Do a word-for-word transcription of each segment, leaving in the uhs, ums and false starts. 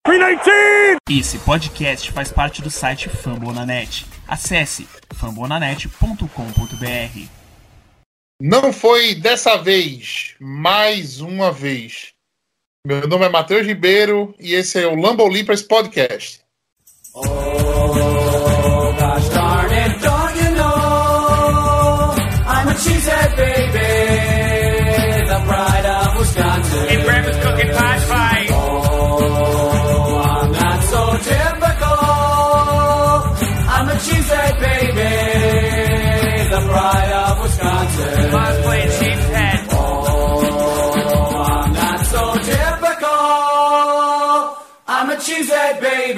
Esse podcast faz parte do site Fambonanet. Acesse fambonanet ponto com ponto b r. Não foi dessa vez, mais uma vez. Meu nome é Matheus Ribeiro e esse é o Lambeau Leapers Podcast. Oh, gosh darn it, don't you know I'm a cheesehead baby, the pride of Wisconsin. And Grandma's cooking pot pie. Oh, I'm not so typical. I'm a cheesehead baby, the pride of Wisconsin. Mom's playing cheesehead. Oh, I'm not so typical. I'm a cheesehead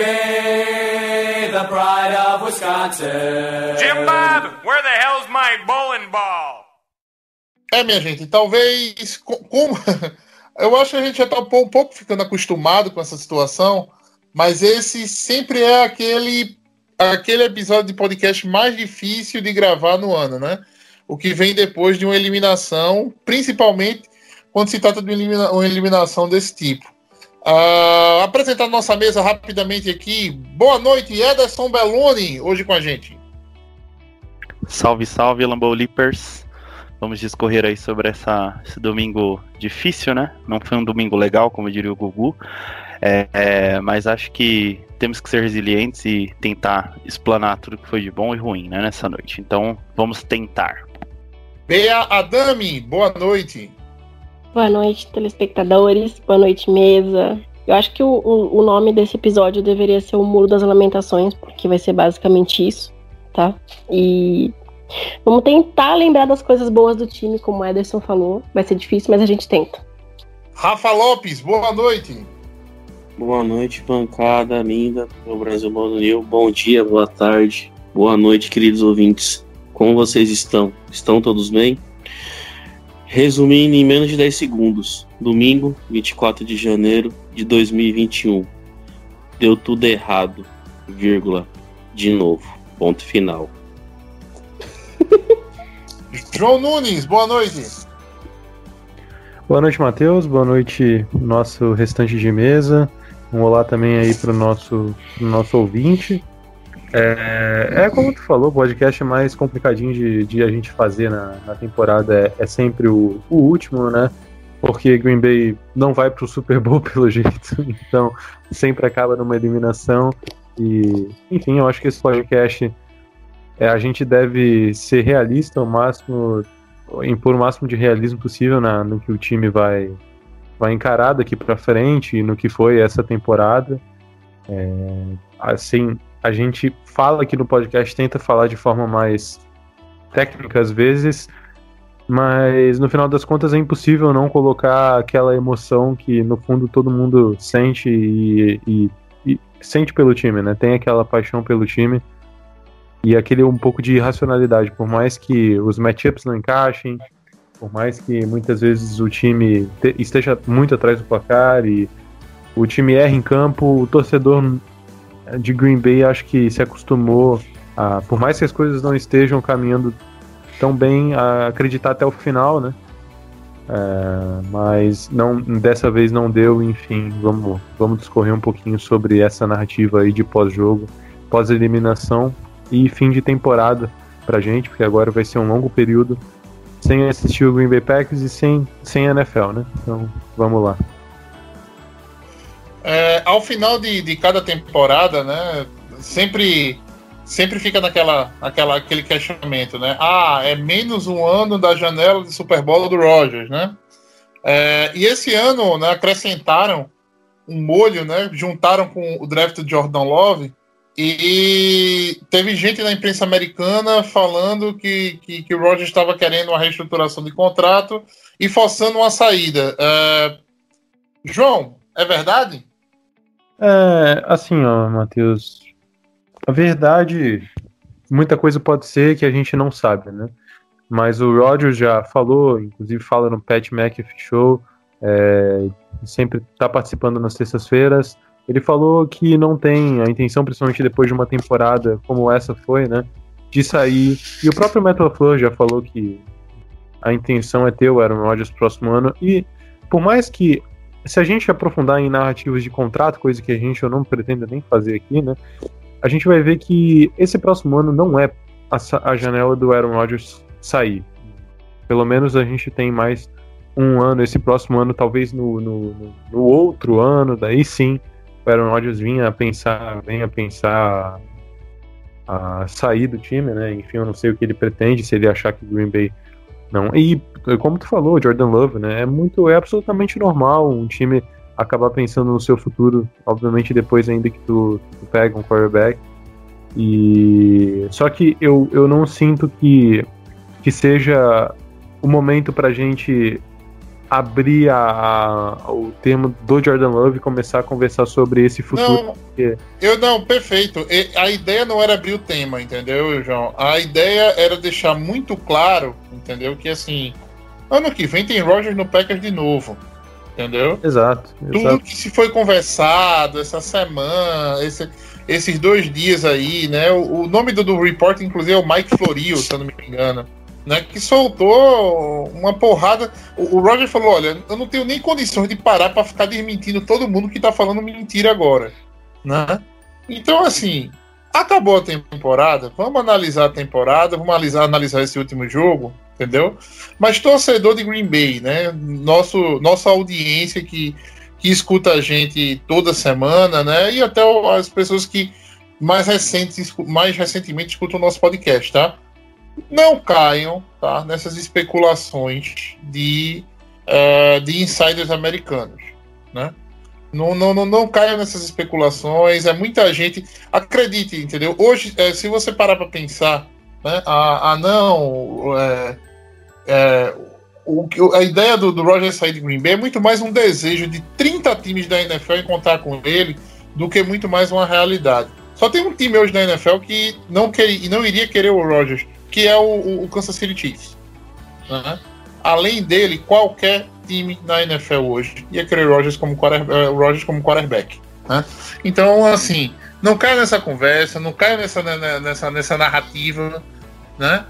baby, the pride of Wisconsin. Jim Bob, where the hell's my bowling ball? É, minha gente, talvez... Com, com, eu acho que a gente já tá um pouco, um pouco ficando acostumado com essa situação, mas esse sempre é aquele, aquele episódio de podcast mais difícil de gravar no ano, né? O que vem depois de uma eliminação, principalmente quando se trata de uma, elimina, uma eliminação desse tipo. Uh, apresentar nossa mesa rapidamente aqui. Boa noite, Ederson Belloni, hoje com a gente. Salve, salve, Lambeau Leapers. Vamos discorrer aí sobre essa, esse domingo difícil, né? Não foi um domingo legal, como diria o Gugu. É, é, mas acho que temos que ser resilientes e tentar explanar tudo que foi de bom e ruim, né, nessa noite. Então, vamos tentar. Bea Adami, boa noite. Boa noite, telespectadores. Boa noite, mesa. Eu acho que o, o, o nome desse episódio deveria ser o Muro das Lamentações, porque vai ser basicamente isso, tá? E vamos tentar lembrar das coisas boas do time, como o Ederson falou. Vai ser difícil, mas a gente tenta. Rafa Lopes, boa noite. Boa noite, bancada linda do Brasil Baunil. Bom dia, boa tarde, boa noite, queridos ouvintes. Como vocês estão? Estão todos bem? Resumindo em menos de dez segundos. Domingo, vinte e quatro de janeiro de dois mil e vinte e um. Deu tudo errado, vírgula, de novo, ponto final. João Nunes, boa noite. Boa noite, Matheus. Boa noite, nosso restante de mesa. Um olá também aí pro nosso, pro nosso ouvinte. É, é como tu falou, o podcast é mais complicadinho de, de a gente fazer na, na temporada. É, é sempre o, o último, né? Porque Green Bay não vai pro Super Bowl pelo jeito. Então, sempre acaba numa eliminação. E, enfim, eu acho que esse podcast... É, a gente deve ser realista ao máximo, impor o máximo de realismo possível na, no que o time vai, vai encarar daqui pra frente e no que foi essa temporada. É, assim, a gente fala aqui no podcast, tenta falar de forma mais técnica às vezes, mas no final das contas é impossível não colocar aquela emoção que no fundo todo mundo sente e, e, e sente pelo time, né? Tem aquela paixão pelo time. E aquele um pouco de irracionalidade, por mais que os matchups não encaixem, por mais que muitas vezes o time te, esteja muito atrás do placar e o time erra em campo, o torcedor de Green Bay acho que se acostumou, a, por mais que as coisas não estejam caminhando tão bem, a acreditar até o final, né? É, mas não, dessa vez não deu, enfim, vamos, vamos discorrer um pouquinho sobre essa narrativa aí de pós-jogo, pós-eliminação. E fim de temporada pra gente, porque agora vai ser um longo período sem assistir o Green Bay Packers e sem, sem N F L, né? Então, vamos lá. É, ao final de, de cada temporada, né, sempre, sempre fica naquela, aquela, aquele questionamento, né? Ah, é menos um ano da janela de Super Bowl do Rodgers, né? É, e esse ano, né, acrescentaram um molho, né? Juntaram com o draft do Jordan Love. E teve gente na imprensa americana falando que, que, que o Rodgers estava querendo uma reestruturação de contrato e forçando uma saída. É... João, é verdade? É, assim, ó, Matheus. A verdade, muita coisa pode ser que a gente não sabe, né? Mas o Rodgers já falou, inclusive fala no Pat McAfee Show, é, sempre está participando nas terças-feiras. Ele falou que não tem a intenção, principalmente depois de uma temporada como essa foi, né, de sair. E o próprio Matt LaFleur já falou que a intenção é ter o Aaron Rodgers no próximo ano. E por mais que se a gente aprofundar em narrativas de contrato, coisa que a gente eu não pretendo nem fazer aqui, né? A gente vai ver que esse próximo ano não é a, a janela do Aaron Rodgers sair. Pelo menos a gente tem mais um ano, esse próximo ano, talvez no, no, no outro ano, daí sim, o Aaron Rodgers vinha a pensar, venha a pensar a sair do time, né? Enfim, eu não sei o que ele pretende, se ele achar que o Green Bay não. E como tu falou, Jordan Love, né? É muito, é absolutamente normal um time acabar pensando no seu futuro, obviamente depois ainda que tu, tu pega um quarterback. E só que eu, eu não sinto que, que seja o momento pra gente abrir a, a, o termo do Jordan Love e começar a conversar sobre esse futuro. Não, porque... eu não, perfeito. A ideia não era abrir o tema, entendeu, João? A ideia era deixar muito claro, entendeu, que assim, ano que vem tem Rodgers no Packers de novo, entendeu? Exato. Tudo exato. que se foi conversado essa semana, esse, esses dois dias aí, né? O, o nome do, do report, inclusive, é o Mike Florio, se eu não me engano. Né, que soltou uma porrada. O, o Roger falou: olha, eu não tenho nem condições de parar para ficar desmentindo todo mundo que tá falando mentira agora, né? Então, assim, acabou a temporada, vamos analisar a temporada, vamos analisar, analisar esse último jogo, entendeu? Mas torcedor de Green Bay, né? Nosso, nossa audiência que, que escuta a gente toda semana, né? E até as pessoas que mais, recentes, mais recentemente escutam o nosso podcast, tá? Não caiam, tá, nessas especulações de, uh, de insiders americanos, né? Não, não, não, não caiam nessas especulações. É muita gente. Acredite, entendeu? Hoje, é, se você parar para pensar, né? Ah, ah não. É, é, o, a ideia do, do Roger sair de Green Bay é muito mais um desejo de trinta times da N F L encontrar com ele do que muito mais uma realidade. Só tem um time hoje da N F L que não, quer, não iria querer o Rodgers, que é o, o, o Kansas City Chiefs. Né? Além dele, qualquer time na N F L hoje ia querer o Rodgers como, uh, Rodgers como quarterback. Né? Então, assim, não caia nessa conversa, não caia nessa, nessa, nessa narrativa, né?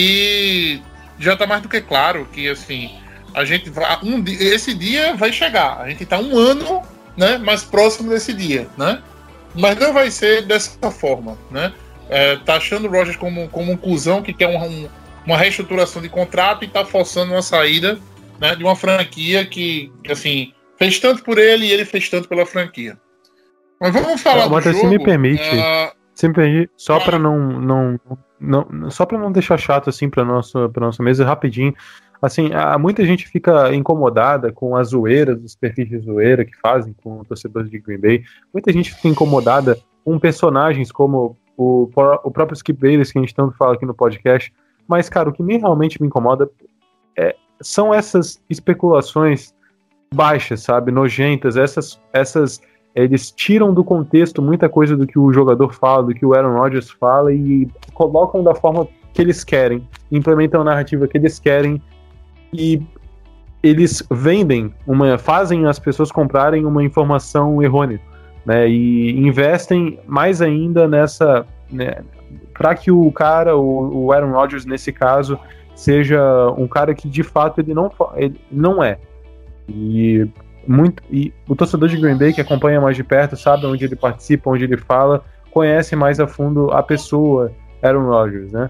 Que já está mais do que claro que, assim, a gente vai, um, esse dia vai chegar. A gente está um ano, né, mais próximo desse dia, né? Mas não vai ser dessa forma, né? É, tá achando o Rodgers como, como um cuzão que quer um, um, uma reestruturação de contrato e tá forçando uma saída, né, de uma franquia que, assim, fez tanto por ele e ele fez tanto pela franquia. Mas vamos falar do Matheus, jogo. se me permite, uh... se me permite só para não, não, não, só para não deixar chato assim para nossa, para nossa mesa rapidinho. Assim, há, muita gente fica incomodada com a zoeira dos perfis de zoeira que fazem com torcedores de Green Bay. Muita gente fica incomodada com personagens como O, o próprio Skip Bayless, que a gente tanto fala aqui no podcast. Mas, cara, o que me, realmente me incomoda é, são essas especulações baixas, sabe? Nojentas. Essas, essas, eles tiram do contexto muita coisa do que o jogador fala, do que o Aaron Rodgers fala e colocam da forma que eles querem, implementam a narrativa que eles querem e eles vendem, uma, fazem as pessoas comprarem uma informação errônea. Né, e investem mais ainda nessa, né, para que o cara, o, o Aaron Rodgers nesse caso, seja um cara que de fato ele não, ele não é. E, muito, e o torcedor de Green Bay que acompanha mais de perto, sabe onde ele participa, onde ele fala, conhece mais a fundo a pessoa Aaron Rodgers, né?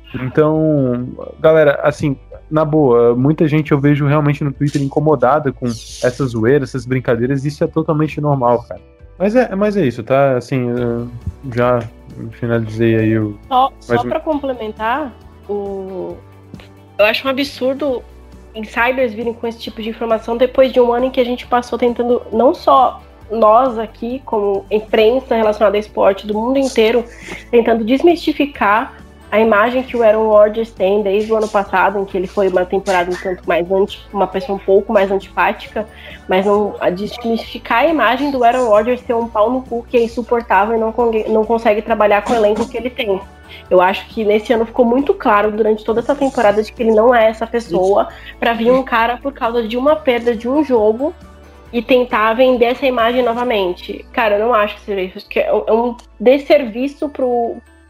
Então, galera, assim, na boa, muita gente eu vejo realmente no Twitter incomodada com essas zoeiras, essas brincadeiras, isso é totalmente normal, cara. Mas é, mas é isso, tá? Assim, já finalizei aí o... Só, só pra complementar, o... eu acho um absurdo insiders virem com esse tipo de informação depois de um ano em que a gente passou tentando, não só nós aqui, como imprensa relacionada a esporte do mundo inteiro, tentando desmistificar a imagem que o Aaron Rodgers tem desde o ano passado, em que ele foi uma temporada um tanto mais anti, uma pessoa um pouco mais antipática, mas não a desmistificar a imagem do Aaron Rodgers ser um pau no cu que é insuportável e não, não consegue trabalhar com o elenco que ele tem. Eu acho que nesse ano ficou muito claro durante toda essa temporada de que ele não é essa pessoa para vir um cara por causa de uma perda de um jogo e tentar vender essa imagem novamente. Cara, eu não acho que seja isso. Que é um desserviço pro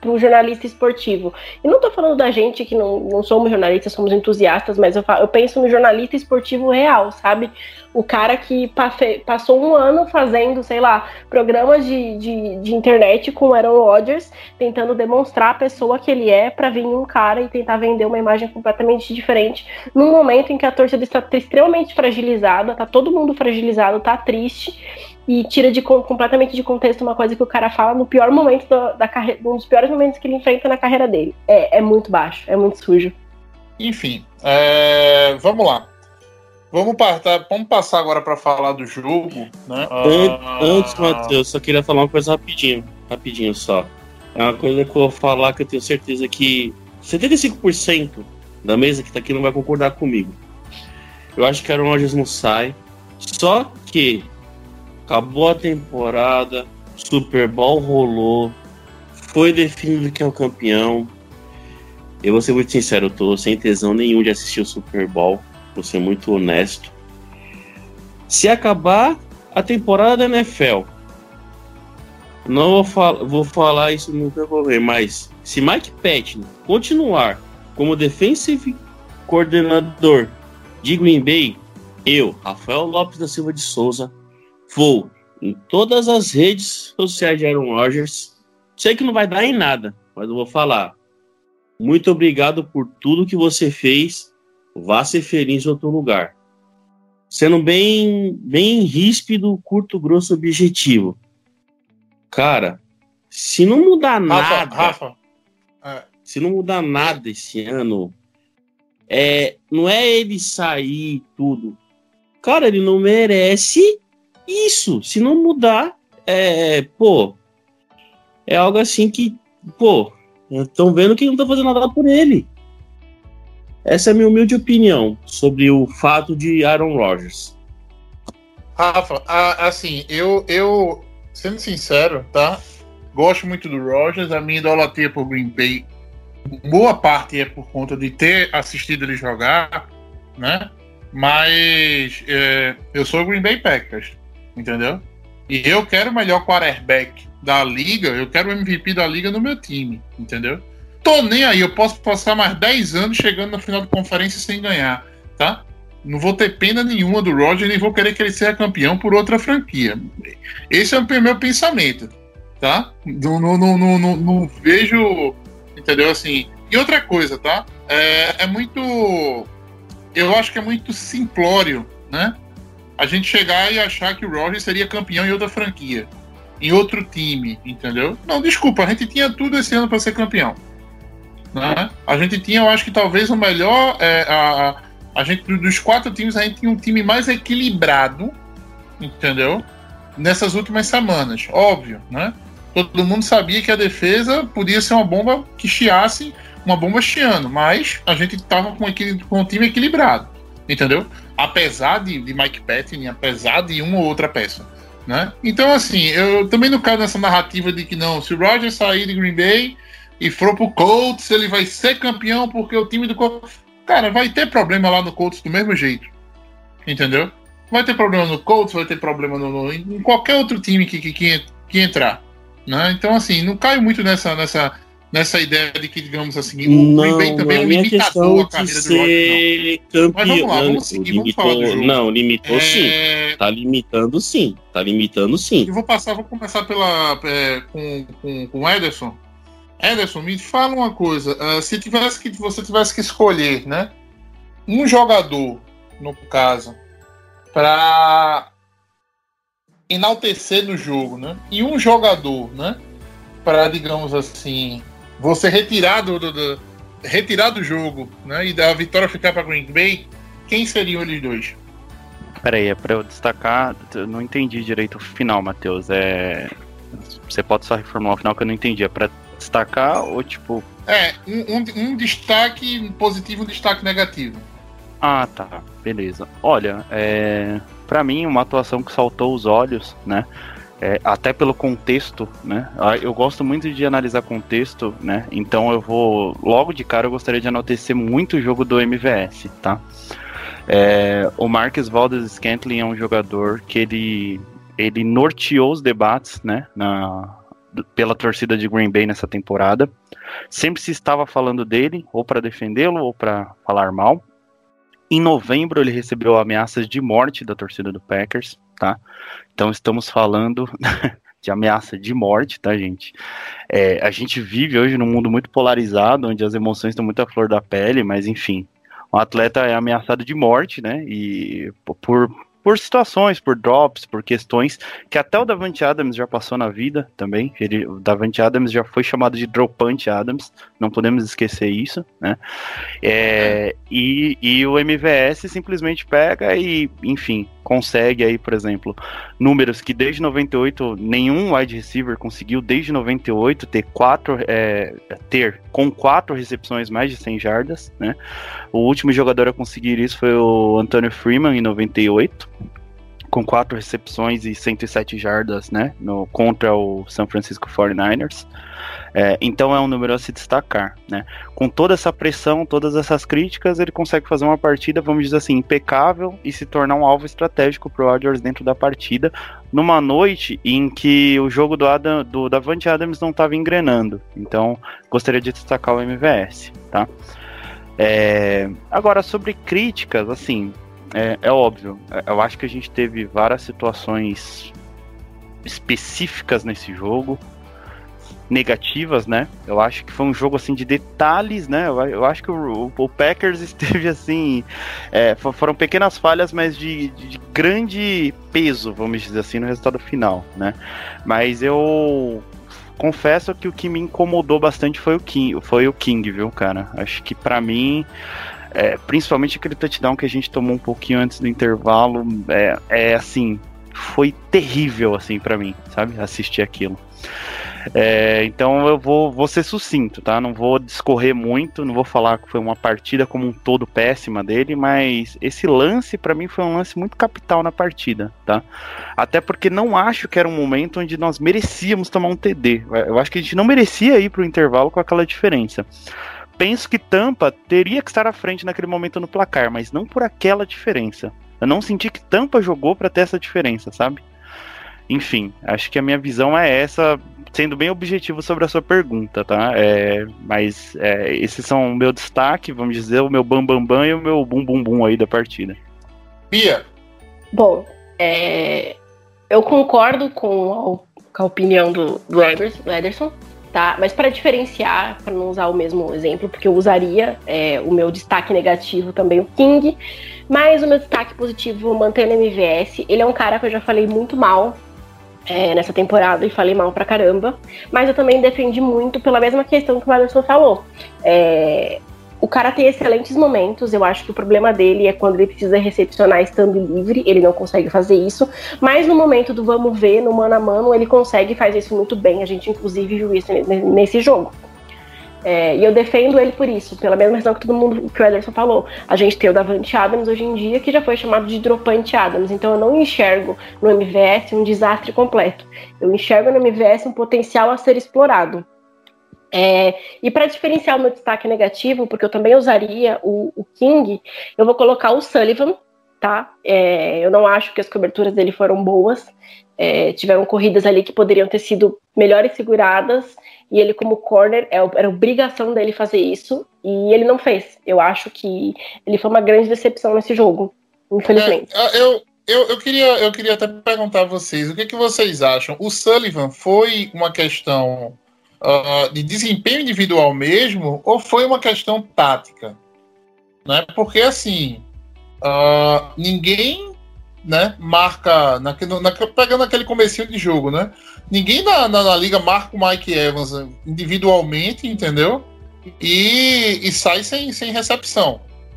pro jornalista esportivo. E não tô falando da gente que não, não somos jornalistas, somos entusiastas, mas eu, falo, eu penso no jornalista esportivo real, sabe? O cara que passe, passou um ano fazendo, sei lá, programas de, de, de internet com o Aaron Rodgers, tentando demonstrar a pessoa que ele é pra vir um cara e tentar vender uma imagem completamente diferente, num momento em que a torcida está extremamente fragilizada, tá todo mundo fragilizado, tá triste, e tira de, completamente de contexto uma coisa que o cara fala no pior momento da, da carreira, um dos piores momentos que ele enfrenta na carreira dele. É, é muito baixo, é muito sujo. Enfim, é, vamos lá. Vamos, partar, vamos passar agora para falar do jogo, né? Ah, Antes, Matheus, só queria falar uma coisa rapidinho, rapidinho só. É uma coisa que eu vou falar que eu tenho certeza que setenta e cinco por cento da mesa que tá aqui não vai concordar comigo. Eu acho que Aaron Rodgers não sai, só que acabou a temporada, Super Bowl rolou, foi definido quem é o campeão. Eu vou ser muito sincero, eu tô sem tesão nenhum de assistir o Super Bowl, vou ser muito honesto. Se acabar a temporada da N F L, não vou, fal- vou falar isso no decorrer, mas se Mike Patton continuar como defensive coordenador de Green Bay, eu, Rafael Lopes da Silva de Souza, vou em todas as redes sociais de Aaron Rodgers. Sei que não vai dar em nada, mas eu vou falar: muito obrigado por tudo que você fez. Vá ser feliz em outro lugar. Sendo bem, bem ríspido, curto, grosso, objetivo. Cara, se não mudar Rafa, nada, Rafa, é, se não mudar nada esse ano, é, não é ele sair e tudo. Cara, ele não merece isso. Se não mudar, é, pô, é algo assim que, pô, estão vendo que não tá fazendo nada por ele. Essa é a minha humilde opinião sobre o fato de Aaron Rodgers. Rafa, a- assim, eu, eu, sendo sincero, tá? Gosto muito do Rodgers, a minha idolatria por Green Bay, boa parte é por conta de ter assistido ele jogar, né? Mas é, eu sou o Green Bay Packers, entendeu? E eu quero o melhor quarterback da liga, eu quero o M V P da liga no meu time, entendeu? Tô nem aí, eu posso passar mais dez anos chegando na final de conferência sem ganhar, tá? Não vou ter pena nenhuma do Rodgers, nem vou querer que ele seja campeão por outra franquia. Esse é o meu pensamento, tá? Não, não, não, não, não, não vejo, entendeu? Assim, e outra coisa, tá? É, é muito, eu acho que é muito simplório, né? A gente chegar e achar que o Rodgers seria campeão em outra franquia, em outro time, entendeu? Não, desculpa, a gente tinha tudo esse ano para ser campeão. Né? A gente tinha, eu acho que talvez o melhor, é, a, a, a gente, dos quatro times, a gente tinha um time mais equilibrado, entendeu? Nessas últimas semanas, óbvio, né? Todo mundo sabia que a defesa podia ser uma bomba que chiasse, uma bomba chiando, mas a gente estava com, com um time equilibrado, entendeu? Apesar de, de Mike Patton, apesar de uma ou outra peça, né? Então, assim, eu também não caio nessa narrativa de que não, se o Rodgers sair de Green Bay e for pro Colts, ele vai ser campeão porque o time do Colts... Cara, vai ter problema lá no Colts do mesmo jeito. Entendeu? Vai ter problema no Colts, vai ter problema no, no, em qualquer outro time que, que, que entrar. Né? Então, assim, não caio muito nessa, nessa, nessa ideia de que, digamos assim, o Green Bay também é um limitador à carreira do Rodgers. Campeão. Mas vamos lá, vamos seguir, limitou, vamos falar do jogo. Não, limitou É... sim. Tá limitando sim. Tá limitando sim. Eu vou passar, vou começar pela, é, com, com, com o Ederson. Ederson, me fala uma coisa. Uh, se tivesse que, você tivesse que escolher, né, um jogador, no caso, para enaltecer no jogo, né, e um jogador, né, para, digamos assim, você retirar do, do, do, retirar do jogo, né, e da vitória ficar para Green Bay, quem seriam eles dois? Peraí, é pra eu destacar. Eu não entendi direito o final, Matheus. É... Você pode só reformular o final que eu não entendi. É pra destacar ou tipo. É, um, um, um destaque positivo e um destaque negativo. Ah, tá. Beleza. Olha, é... pra mim, uma atuação que saltou os olhos, né? É, até pelo contexto, né? Eu gosto muito de analisar contexto, né? Então eu vou. Logo de cara, eu gostaria de enaltecer muito o jogo do M V S, tá? É, o Marcus Valdes-Scantling é um jogador que ele, ele norteou os debates, né, na, pela torcida de Green Bay nessa temporada. Sempre se estava falando dele, ou para defendê-lo, ou para falar mal. Em novembro ele recebeu ameaças de morte da torcida do Packers, tá? Então estamos falando de ameaça de morte, tá, gente? É, a gente vive hoje num mundo muito polarizado, onde as emoções estão muito à flor da pele, mas enfim, um atleta é ameaçado de morte, né? E por... por situações, por drops, por questões que até o Davante Adams já passou na vida também. Ele, o Davante Adams já foi chamado de Dropante Adams, não podemos esquecer isso, né? É, e, e o M V S simplesmente pega e, enfim, consegue aí, por exemplo, números que desde noventa e oito nenhum wide receiver conseguiu, desde noventa e oito, ter quatro, é, ter com quatro recepções mais de cem jardas, né? O último jogador a conseguir isso foi o Antonio Freeman, em noventa e oito, com quatro recepções e cento e sete jardas, né, no, contra o San Francisco forty-niners. É, então é um número a se destacar, né? Com toda essa pressão, todas essas críticas, ele consegue fazer uma partida, vamos dizer assim, impecável e se tornar um alvo estratégico para o Rodgers dentro da partida, numa noite em que o jogo do, Adam, do Davante Adams não estava engrenando. Então, gostaria de destacar o M V S, tá? É, agora, sobre críticas, assim, é, é óbvio, eu acho que a gente teve várias situações específicas nesse jogo, negativas, né? Eu acho que foi um jogo, assim, de detalhes, né? Eu, eu acho que o, o Packers esteve, assim, é, foram pequenas falhas, mas de, de, de grande peso, vamos dizer assim, no resultado final, né? Mas eu... confesso que o que me incomodou bastante foi o King, foi o King, viu, cara? Acho que pra mim, é, principalmente aquele touchdown que a gente tomou um pouquinho antes do intervalo, é, é assim, foi terrível, assim, pra mim, sabe? Assistir aquilo. É, então eu vou, vou ser sucinto, tá? Não vou discorrer muito, não vou falar que foi uma partida como um todo péssima dele, mas esse lance pra mim foi um lance muito capital na partida, tá? Até porque não acho que era um momento onde nós merecíamos tomar um T D. Eu acho que a gente não merecia ir pro intervalo com aquela diferença. Penso que Tampa teria que estar à frente naquele momento no placar, mas não por aquela diferença. Eu não senti que Tampa jogou pra ter essa diferença, sabe? Enfim, acho que a minha visão é essa, sendo bem objetivo sobre a sua pergunta, tá? É, mas é, esses são o meu destaque, vamos dizer, o meu bam bam bam e o meu bum bum bum aí da partida. Pia! Bom, é, eu concordo com a, com a opinião do, do Ederson, tá? Mas para diferenciar, para não usar o mesmo exemplo, porque eu usaria é, o meu destaque negativo também, o King, mas o meu destaque positivo, mantendo o M V S, ele é um cara que eu já falei muito mal É, nessa temporada e falei mal pra caramba, mas eu também defendi muito pela mesma questão que o Alisson falou. É, o cara tem excelentes momentos, eu acho que o problema dele é quando ele precisa recepcionar estando livre, ele não consegue fazer isso, mas no momento do vamos ver, no mano a mano, ele consegue fazer isso muito bem, a gente inclusive viu isso nesse jogo. É, e eu defendo ele por isso, pela mesma razão que todo mundo, que o Ederson falou. A gente tem o Davante Adams hoje em dia, que já foi chamado de Dropante Adams, então eu não enxergo no M V S um desastre completo. Eu enxergo no M V S um potencial a ser explorado. É, e para diferenciar o meu destaque negativo, porque eu também usaria o, o King, eu vou colocar o Sullivan, tá? É, eu não acho que as coberturas dele foram boas. É, tiveram corridas ali que poderiam ter sido melhores seguradas, e ele como corner, era obrigação dele fazer isso, e ele não fez. Eu acho que ele foi uma grande decepção nesse jogo, infelizmente. É, eu, eu, eu, queria, eu queria até perguntar a vocês, o que, que vocês acham? O Sullivan foi uma questão uh, de desempenho individual mesmo, ou foi uma questão tática? Né? Porque, assim, uh, ninguém... Né, marca, naquele, na, pegando aquele comecinho de jogo, né? Ninguém na, na, na liga marca o Mike Evans individualmente, entendeu? E, e sai sem, sem recepção.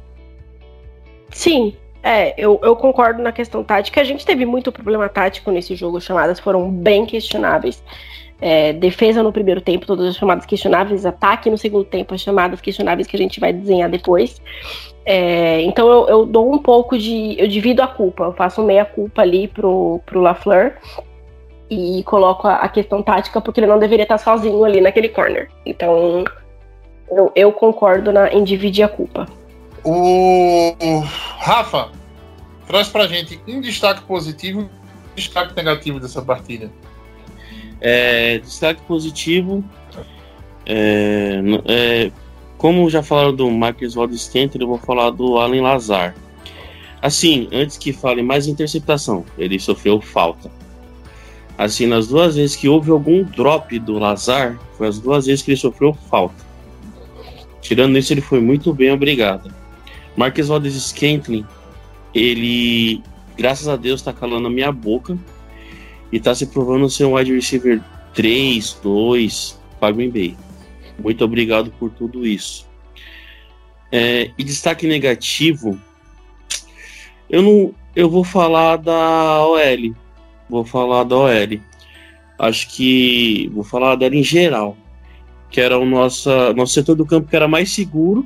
Sim, é, eu, eu concordo na questão tática. A gente teve muito problema tático nesse jogo, as chamadas foram bem questionáveis. É, defesa no primeiro tempo, todas as chamadas questionáveis, ataque no segundo tempo, as chamadas questionáveis que a gente vai desenhar depois. É, então eu, eu dou um pouco de... Eu divido a culpa, eu faço meia culpa ali pro, pro LaFleur e coloco a, a questão tática, porque ele não deveria estar sozinho ali naquele corner. Então eu, eu concordo na, em dividir a culpa. O, o Rafa, traz pra gente um destaque positivo e um destaque negativo dessa partida. É, destaque positivo, é, é, como já falaram do Marcus Valdes-Scantling, eu vou falar do Allen Lazard. Assim, antes que fale mais interceptação, ele sofreu falta. Assim, nas duas vezes que houve algum drop do Lazard, foi as duas vezes que ele sofreu falta. Tirando isso, ele foi muito bem, obrigado. Marcus Valdes-Scantling, ele, graças a Deus, tá calando a minha boca e tá se provando ser um wide receiver três, dois para Green Bay. Muito obrigado por tudo isso. É, e destaque negativo, eu não, eu vou falar da O L. Vou falar da O L. Acho que vou falar dela em geral, que era o nosso, nosso setor do campo que era mais seguro.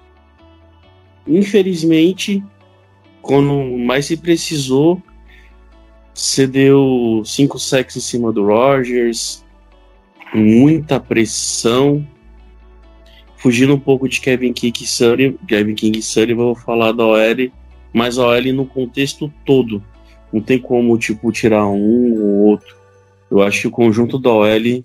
Infelizmente, quando mais se precisou, cedeu cinco sacks em cima do Rodgers, muita pressão, fugindo um pouco de Kevin King e Sullivan. Kevin King e Sullivan, vou falar da O L, mas a O L no contexto todo. Não tem como, tipo, tirar um ou outro. Eu acho que o conjunto da O L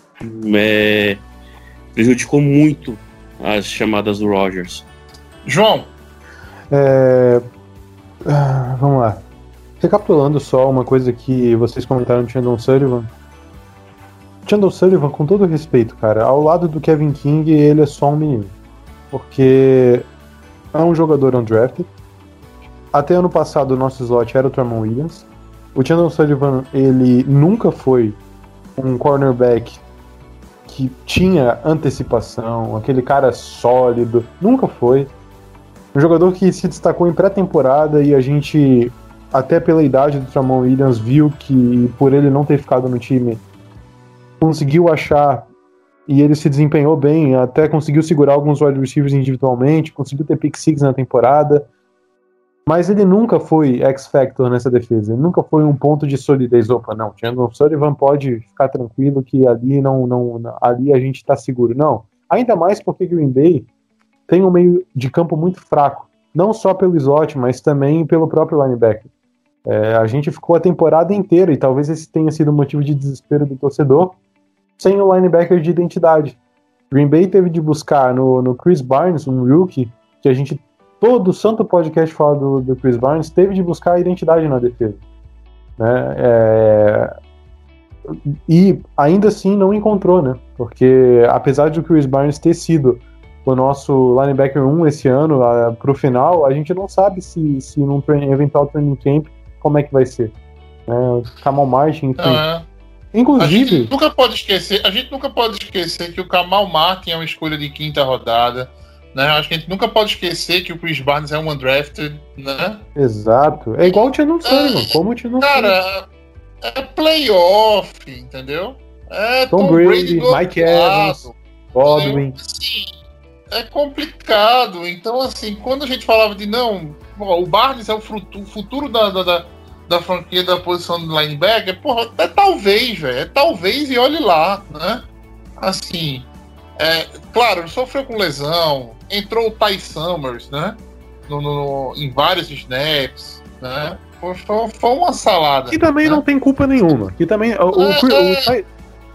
é, prejudicou muito as chamadas do Rodgers. João. É... Ah, vamos lá. Recapitulando só uma coisa que vocês comentaram do Chandon Sullivan. Chandon Sullivan, com todo respeito, cara, ao lado do Kevin King, ele é só um menino. Porque é um jogador undrafted. Até ano passado, o nosso slot era o Tramon Williams. O Chandon Sullivan, ele nunca foi um cornerback que tinha antecipação, aquele cara sólido. Nunca foi. Um jogador que se destacou em pré-temporada e a gente, até pela idade do Tramon Williams, viu que por ele não ter ficado no time, conseguiu achar e ele se desempenhou bem, até conseguiu segurar alguns wide receivers individualmente, conseguiu ter pick six na temporada. Mas ele nunca foi X-Factor nessa defesa, ele nunca foi um ponto de solidez. Opa, não, Chandon Sullivan pode ficar tranquilo que ali, não, não, ali a gente está seguro. Não, ainda mais porque Green Bay tem um meio de campo muito fraco, não só pelo slot, mas também pelo próprio linebacker. É, a gente ficou a temporada inteira, e talvez esse tenha sido o motivo de desespero do torcedor, sem o linebacker de identidade. Green Bay teve de buscar no, no Chris Barnes, um rookie, que a gente... Todo santo podcast fala do, do Chris Barnes, teve de buscar a identidade na defesa. Né? É... E ainda assim não encontrou, né? Porque apesar de o Chris Barnes ter sido o nosso linebacker um esse ano, uh, pro final, a gente não sabe se, se num train, eventual training camp, como é que vai ser. Né? O Kamal Martin, enfim. Ah, Inclusive... A gente nunca pode esquecer, a gente nunca pode esquecer que o Kamal Martin é uma escolha de quinta rodada. Né? Acho que a gente nunca pode esquecer que o Chris Barnes é um undrafted, né? Exato. É igual o Chandon Sullivan, é, como o Chandon Sullivan. Cara, é playoff, entendeu? É Tom, Tom Brady, Brady Mike Evans, Godwin. Assim, é complicado. Então, assim, quando a gente falava de não, o Barnes é o futuro da, da, da franquia da posição do linebacker, porra, é talvez, velho. É talvez e olhe lá, né? Assim, é, claro, sofreu com lesão, entrou o Ty Summers, né? No, no, em vários snaps, né? Foi, foi, foi uma salada. Que também né? não tem culpa nenhuma. Que também. O, o, é, o, é... o Ty...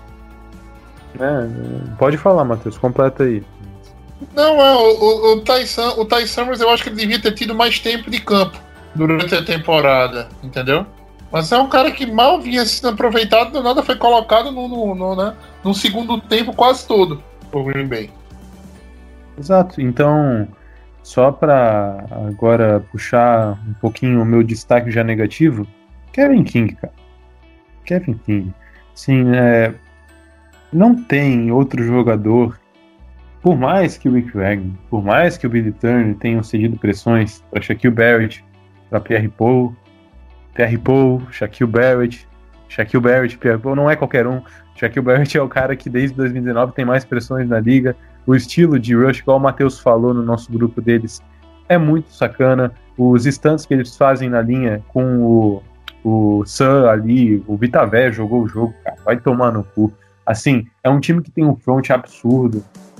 é, pode falar, Matheus, completa aí. Não, é, o, o, o, Ty Sun, o Ty Summers eu acho que ele devia ter tido mais tempo de campo durante a temporada, entendeu? Mas é um cara que mal vinha sendo aproveitado, do nada foi colocado no, no, no, né, no segundo tempo quase todo por Green Bay. Exato, então, só para agora puxar um pouquinho o meu destaque já negativo, Kevin King, cara. Kevin King. Sim, é, não tem outro jogador, por mais que o Rick Wagner, por mais que o Billy Turner tenham cedido pressões para Shaquille Barrett, para Pierre Paul, Pierre Paul, Shaquille Barrett, Shaquille Barrett, Pierre Paul, não é qualquer um. Shaquille Barrett é o cara que desde dois mil e dezenove tem mais pressões na liga. O estilo de rush, igual o Matheus falou no nosso grupo deles, é muito sacana. Os stunts que eles fazem na linha com o, o Sun ali, o Vitavé jogou o jogo, cara, vai tomar no cu. Assim, é um time que tem um front absurdo.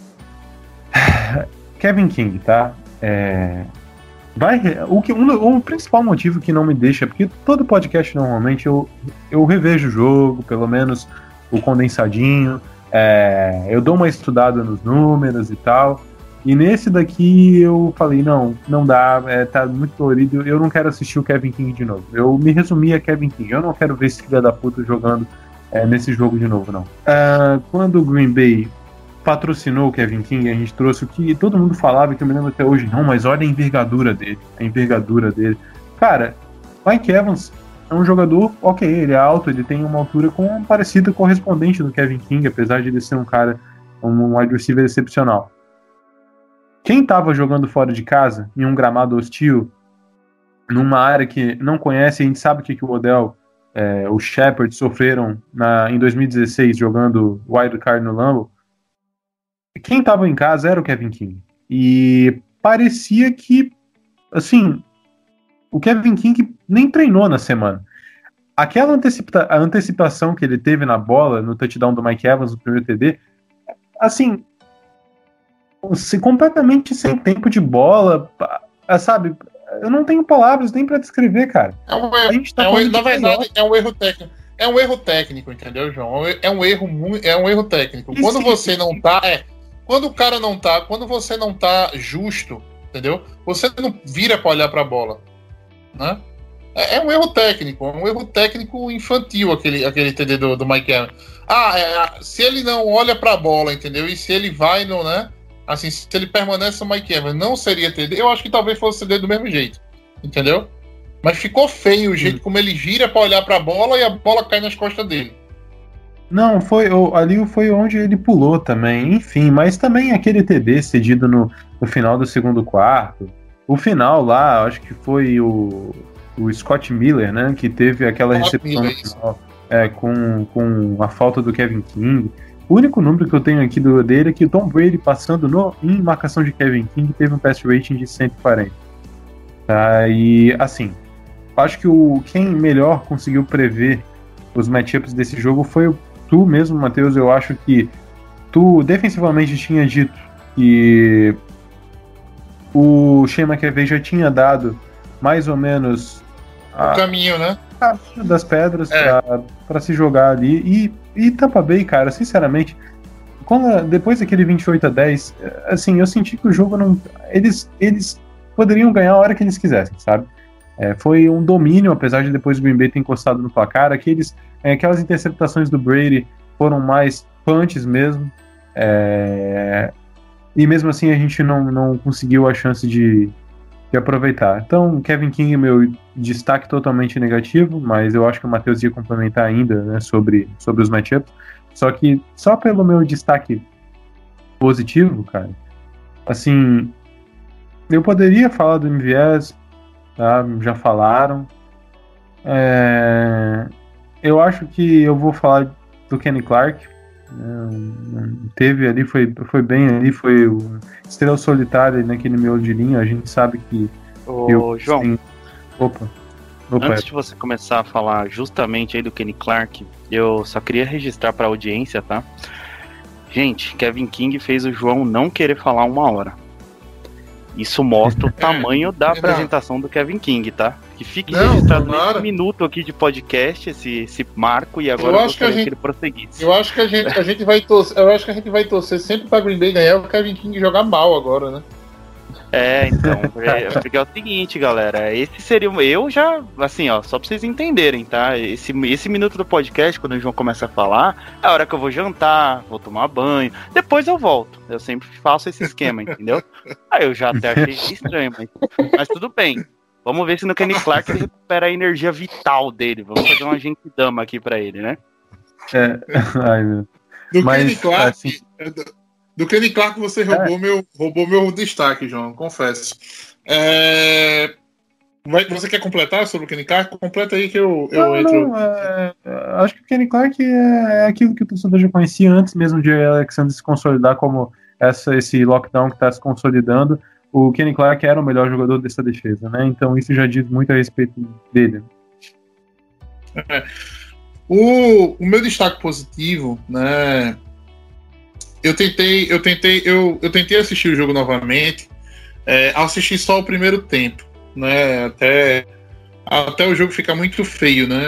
Kevin King, tá? É... Vai, o, que, um, o principal motivo que não me deixa, porque todo podcast normalmente eu, eu revejo o jogo, pelo menos o condensadinho, é, eu dou uma estudada nos números e tal. E nesse daqui eu falei, não, não dá, é, tá muito colorido, eu não quero assistir o Kevin King de novo. Eu me resumi a Kevin King, eu não quero ver esse filho da puta jogando é, nesse jogo de novo, não. Uh, quando o Green Bay patrocinou o Kevin King, a gente trouxe o que todo mundo falava, que eu me lembro até hoje, não, mas olha a envergadura dele, a envergadura dele. Cara, Mike Evans é um jogador, ok, ele é alto, ele tem uma altura com, parecida correspondente do Kevin King, apesar de ele ser um cara, um wide receiver excepcional. Quem estava jogando fora de casa, em um gramado hostil, numa área que não conhece, a gente sabe o que, que o Odell, é, o Shepard sofreram na, em dois mil e dezesseis, jogando Wild Card no Lambeau. Quem estava em casa era o Kevin King. E parecia que, assim, o Kevin King nem treinou na semana. Aquela antecipa- a antecipação que ele teve na bola, no touchdown do Mike Evans, no primeiro T D, assim... Se completamente sem tempo de bola, sabe? Eu não tenho palavras nem pra descrever, cara. É um erro, tá é um erro na verdade, é um erro técnico. É um erro técnico, entendeu, João? É um erro muito, é um erro técnico. E quando sim, você sim. não tá, é, quando o cara não tá, quando você não tá justo, entendeu? Você não vira pra olhar pra bola, né? É, é um erro técnico, é um erro técnico infantil aquele, aquele T D do, do Mike Evans. Ah, é, se ele não olha pra bola, entendeu? E se ele vai no, né? Assim, se ele permanece no Mike Evans, não seria T D. Eu acho que talvez fosse T D do mesmo jeito, entendeu? Mas ficou feio o jeito hum. como ele gira pra olhar pra bola e a bola cai nas costas dele. Não, foi ali foi onde ele pulou também, enfim, mas também aquele T D cedido no, no final do segundo quarto. O final lá, acho que foi o, o Scott Miller, né? Que teve aquela Scott recepção Miller, no final, é, com, com a falta do Kevin King. O único número que eu tenho aqui do, dele é que o Tom Brady, passando no, em marcação de Kevin King, teve um pass rating de cento e quarenta. Tá? E, assim, acho que o, quem melhor conseguiu prever os matchups desse jogo foi o, tu mesmo, Matheus. Eu acho que tu defensivamente tinha dito que o Shane McAvey já tinha dado mais ou menos a, o caminho, né? O caminho das pedras é. para se jogar ali. E E Tampa Bay, cara, sinceramente, quando, depois daquele vinte e oito a dez, assim, eu senti que o jogo não... Eles, eles poderiam ganhar a hora que eles quisessem, sabe? É, foi um domínio, apesar de depois o Green Bay ter encostado no placar. Aqueles, é, aquelas interceptações do Brady foram mais punches mesmo. É, e mesmo assim a gente não, não conseguiu a chance de, de aproveitar. Então, Kevin King é meu destaque totalmente negativo, mas eu acho que o Matheus ia complementar ainda, né, sobre, sobre os matchups. Só que, só pelo meu destaque positivo, cara, assim, eu poderia falar do M V S, tá? Já falaram. É, eu acho que eu vou falar do Kenny Clark. É, teve ali, foi, foi bem ali, foi o estrela solitária naquele miolo de linha. A gente sabe que. Ô, eu, João, assim, opa, opa, antes de você começar a falar justamente aí do Kenny Clark, eu só queria registrar pra audiência, tá? Gente, Kevin King fez o João não querer falar uma hora. Isso mostra o tamanho da apresentação do Kevin King, tá? Que fique não, registrado claro. nesse minuto aqui de podcast, esse, esse marco, e agora eu, eu acho que, a gente, que ele prosseguisse. Eu acho que a gente, a gente vai torcer, eu acho que a gente vai torcer sempre pra Green Bay ganhar, o Kevin King jogar mal agora, né? É, então, é, porque é o seguinte, galera, esse seria, eu já, assim, ó, só pra vocês entenderem, tá, esse, esse minuto do podcast, quando o João começa a falar, é a hora que eu vou jantar, vou tomar banho, depois eu volto, eu sempre faço esse esquema, entendeu? Aí eu já até achei estranho, mas, mas tudo bem, vamos ver se no Kenny Clark ele recupera a energia vital dele, vamos fazer uma genkidama aqui pra ele, né? É, ai meu. Do mas, Kenny Clark... assim, Do Kenny Clark você roubou, é. meu, roubou meu destaque, João, confesso. É... Vai, você quer completar sobre o Kenny Clark? Completa aí que eu, eu não, entro. Não, é, acho que o Kenny Clark é aquilo que o torcedor já conhecia antes mesmo de Alexander se consolidar como essa, esse lockdown que está se consolidando. O Kenny Clark era o melhor jogador dessa defesa, né? Então isso já diz muito a respeito dele. É. O, o meu destaque positivo, né? Eu tentei, eu tentei, eu, eu tentei assistir o jogo novamente, é, assisti só o primeiro tempo, né? Até, até o jogo ficar muito feio, né?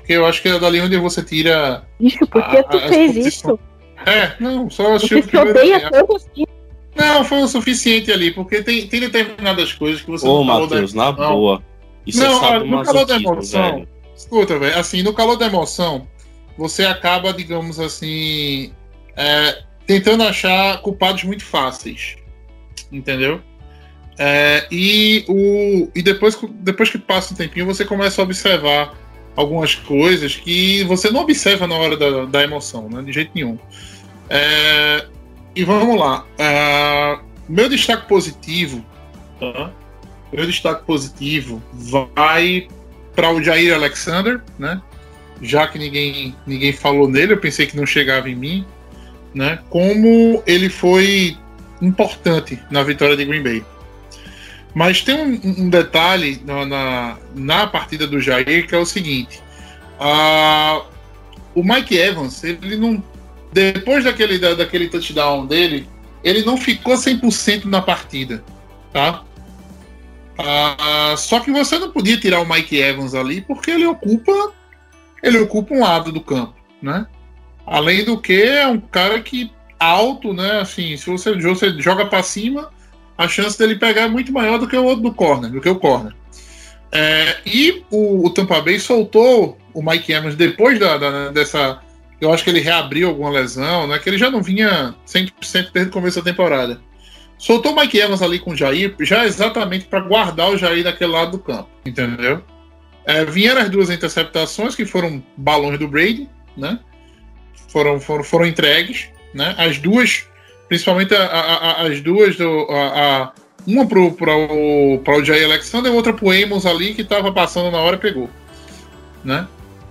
Porque eu acho que é dali onde você tira. Bicho, por que a- tu as fez posições. isso? É, não, só achei Você o se odeia primeiro. tanto assim. Não, foi o suficiente ali, porque tem, tem determinadas coisas que você Ô, não falou da Matheus, na emoção. boa. Isso Não, é olha, no calor da sadomasoquismo, emoção. velho. Escuta, velho, assim, no calor da emoção, você acaba, digamos assim, é, tentando achar culpados muito fáceis. Entendeu? É, e o, e depois, depois que passa um tempinho, você começa a observar algumas coisas que você não observa na hora da, da emoção, né? De jeito nenhum. É, e vamos lá. É, meu destaque positivo, tá? Meu destaque positivo vai para o Jair Alexander, né? Já que ninguém, ninguém falou nele, eu pensei que não chegava em mim, né? Como ele foi importante na vitória de Green Bay. Mas tem um, um detalhe na, na, na partida do Jair que é o seguinte: uh, o Mike Evans, ele não, depois daquele, da, daquele touchdown dele, ele não ficou cem por cento na partida, tá? Uh, só que você não podia tirar o Mike Evans ali porque ele ocupa ele ocupa um lado do campo, né? Além do que é um cara que alto, né? Assim, se você, você joga para cima, a chance dele pegar é muito maior do que o outro do corner, do que o corner. É, e o, o Tampa Bay soltou o Mike Evans depois da, da, dessa. Eu acho que ele reabriu alguma lesão, né? Que ele já não vinha cem por cento desde o começo da temporada. Soltou o Mike Evans ali com o Jair, já exatamente para guardar o Jair daquele lado do campo, entendeu? É, vieram as duas interceptações, que foram balões do Brady, né? Foram, foram, foram entregues, né? As duas, principalmente a, a, a, as duas, do, a, a, uma para o para o Jair Alexander e outra para o Amos ali, que estava passando na hora e pegou, né?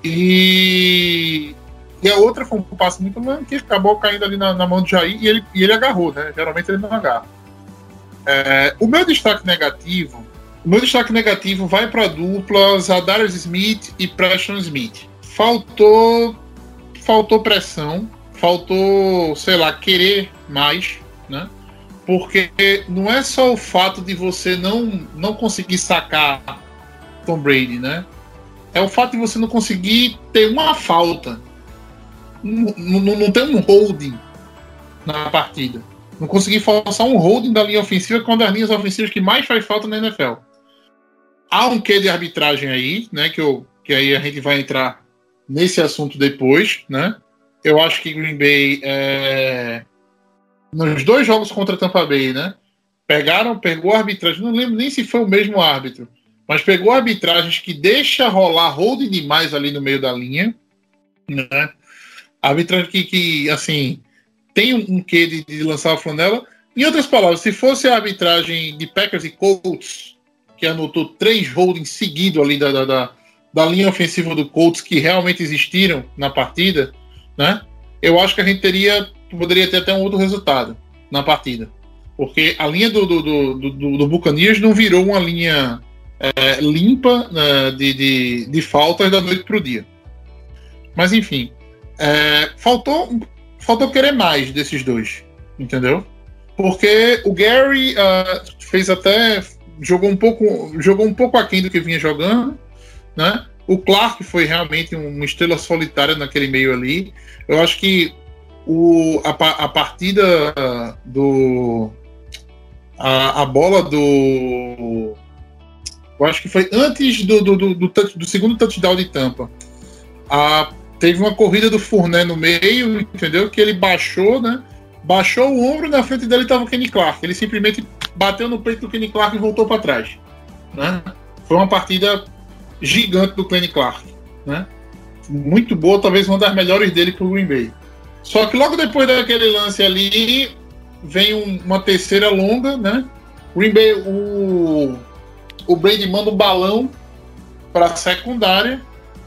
E, e a outra foi um passe muito longo que acabou caindo ali na, na mão do Jair e ele, e ele agarrou, né? Geralmente ele não agarra. É, o meu destaque negativo, o meu destaque negativo vai para a dupla Zadarius Smith e Preston Smith. Faltou, faltou pressão, faltou, sei lá, querer mais, né? Porque não é só o fato de você não, não conseguir sacar Tom Brady, né? É o fato de você não conseguir ter uma falta, não, não, não ter um holding na partida. Não conseguir forçar um holding da linha ofensiva, que é uma das linhas ofensivas que mais faz falta na N F L. Há um quê de arbitragem aí, né? Que, eu, que aí a gente vai entrar nesse assunto depois, né? Eu acho que Green Bay, é, nos dois jogos contra Tampa Bay, né? Pegaram, pegou a arbitragem, não lembro nem se foi o mesmo árbitro, mas pegou arbitragens que deixa rolar holding demais ali no meio da linha, né? Arbitragem que, que assim, tem um, um quê de, de lançar a flanela. Em outras palavras, se fosse a arbitragem de Packers e Colts, que anotou três holdings seguidos ali da, da, da, da linha ofensiva do Colts, que realmente existiram na partida, né? Eu acho que a gente teria, poderia ter até um outro resultado na partida. Porque a linha do, do, do, do, do Buccaneers não virou uma linha é, limpa, né, de, de, de faltas da noite para o dia. Mas enfim, é, faltou, faltou querer mais desses dois, entendeu? Porque o Gary uh, fez até... Jogou um pouco, jogou um pouco aquém do que vinha jogando, né? O Clark foi realmente uma estrela solitária naquele meio ali. Eu acho que o, a, a partida do... A, a bola do... Eu acho que foi antes do, do, do, do, do segundo touchdown de Tampa. A, teve uma corrida do Fournette no meio, entendeu? Que ele baixou, né? Baixou o ombro, na frente dele estava o Kenny Clark. Ele simplesmente bateu no peito do Kenny Clark e voltou para trás, né? Foi uma partida gigante do Kenny Clark, né? Muito boa, talvez uma das melhores dele para o Green Bay. Só que logo depois daquele lance ali, vem um, uma terceira longa, né? Green Bay, o, o Brady manda um balão para a secundária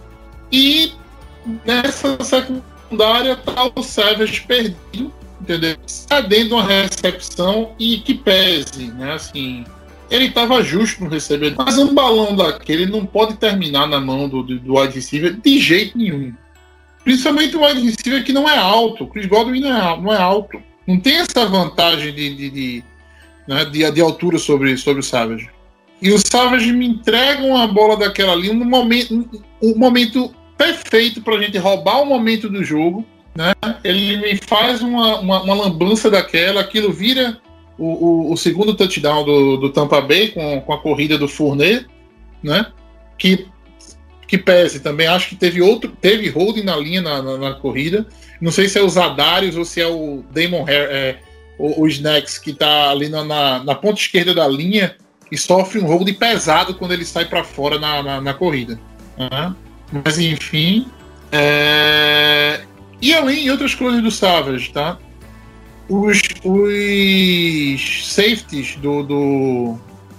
e nessa secundária tá o Savage perdido, entendeu? Está dentro de uma recepção e que pese, né? Assim, ele estava justo no receber, mas um balão daquele não pode terminar na mão do, do, do wide receiver de jeito nenhum. Principalmente o wide receiver que não é alto. Chris Godwin não é, não é alto. Não tem essa vantagem de, de, de, né, de, de altura sobre, sobre o Savage. E o Savage me entrega uma bola daquela ali no momento, um, um momento perfeito pra gente roubar o momento do jogo, né? Ele me faz uma, uma, uma lambança daquela, aquilo vira o, o, o segundo touchdown do, do Tampa Bay com, com a corrida do Fournette, né? Que, que pese também, acho que teve outro, teve holding na linha na, na, na corrida. Não sei se é o Zadarius ou se é o Damon Harris, é, o, o Snacks, que tá ali na, na, na ponta esquerda da linha e sofre um holding pesado quando ele sai para fora na, na, na corrida. Uhum. Mas enfim. É... E além de outras coisas do Savage, tá? Os, os safeties do, do,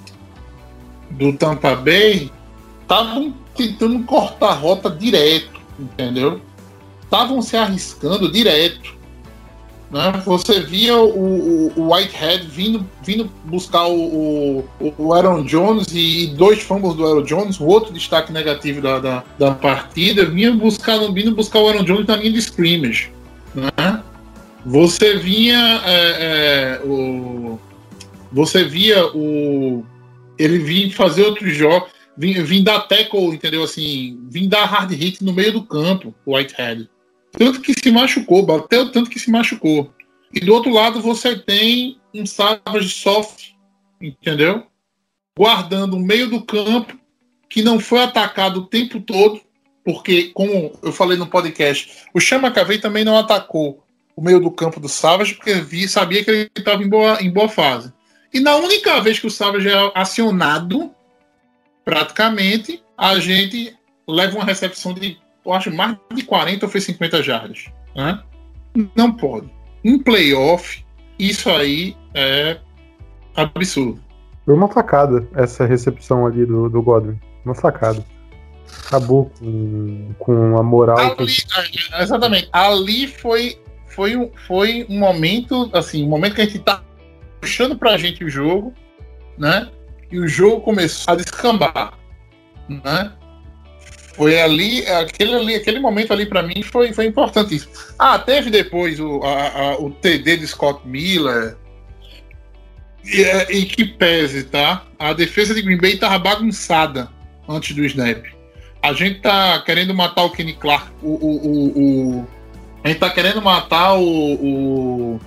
do Tampa Bay estavam tentando cortar a rota direto, entendeu? Estavam se arriscando direto. Né? Você via o, o, o Whitehead vindo, vindo buscar o, o, o Aaron Jones e dois fumbles do Aaron Jones, o outro destaque negativo da, da, da partida, vinha buscar, vindo buscar o Aaron Jones na linha de scrimmage. Né? Você vinha é, é, o, você via o ele vinha fazer outros jogos, vinha, vinha dar tackle, entendeu? Assim, vinha dar hard hit no meio do campo, o Whitehead. Tanto que se machucou, bateu tanto que se machucou. E do outro lado você tem um Savage soft, entendeu? Guardando o meio do campo, que não foi atacado o tempo todo, porque, como eu falei no podcast, o Sean McVay também não atacou o meio do campo do Savage, porque vi, sabia que ele estava em boa, em boa fase. E na única vez que o Savage é acionado, praticamente, a gente leva uma recepção de, eu acho, mais de quarenta ou foi cinquenta jardas. Né? Não pode. Um playoff, isso aí é absurdo. Foi uma facada essa recepção ali do, do Godwin. Uma facada. Acabou com, com a moral. Ali, que... Exatamente. Ali foi, foi, um, foi um momento, assim, um momento que a gente tá puxando pra gente o jogo, né? E o jogo começou a descambar, né? Foi ali, aquele, ali, aquele momento ali para mim foi, foi importantíssimo. Ah, teve depois o, a, a, o T D de Scott Miller. E, e que pese, tá? A defesa de Green Bay tava bagunçada antes do snap. A gente tá querendo matar o Kenny Clark. O, o, o, o, a gente tá querendo matar o. O.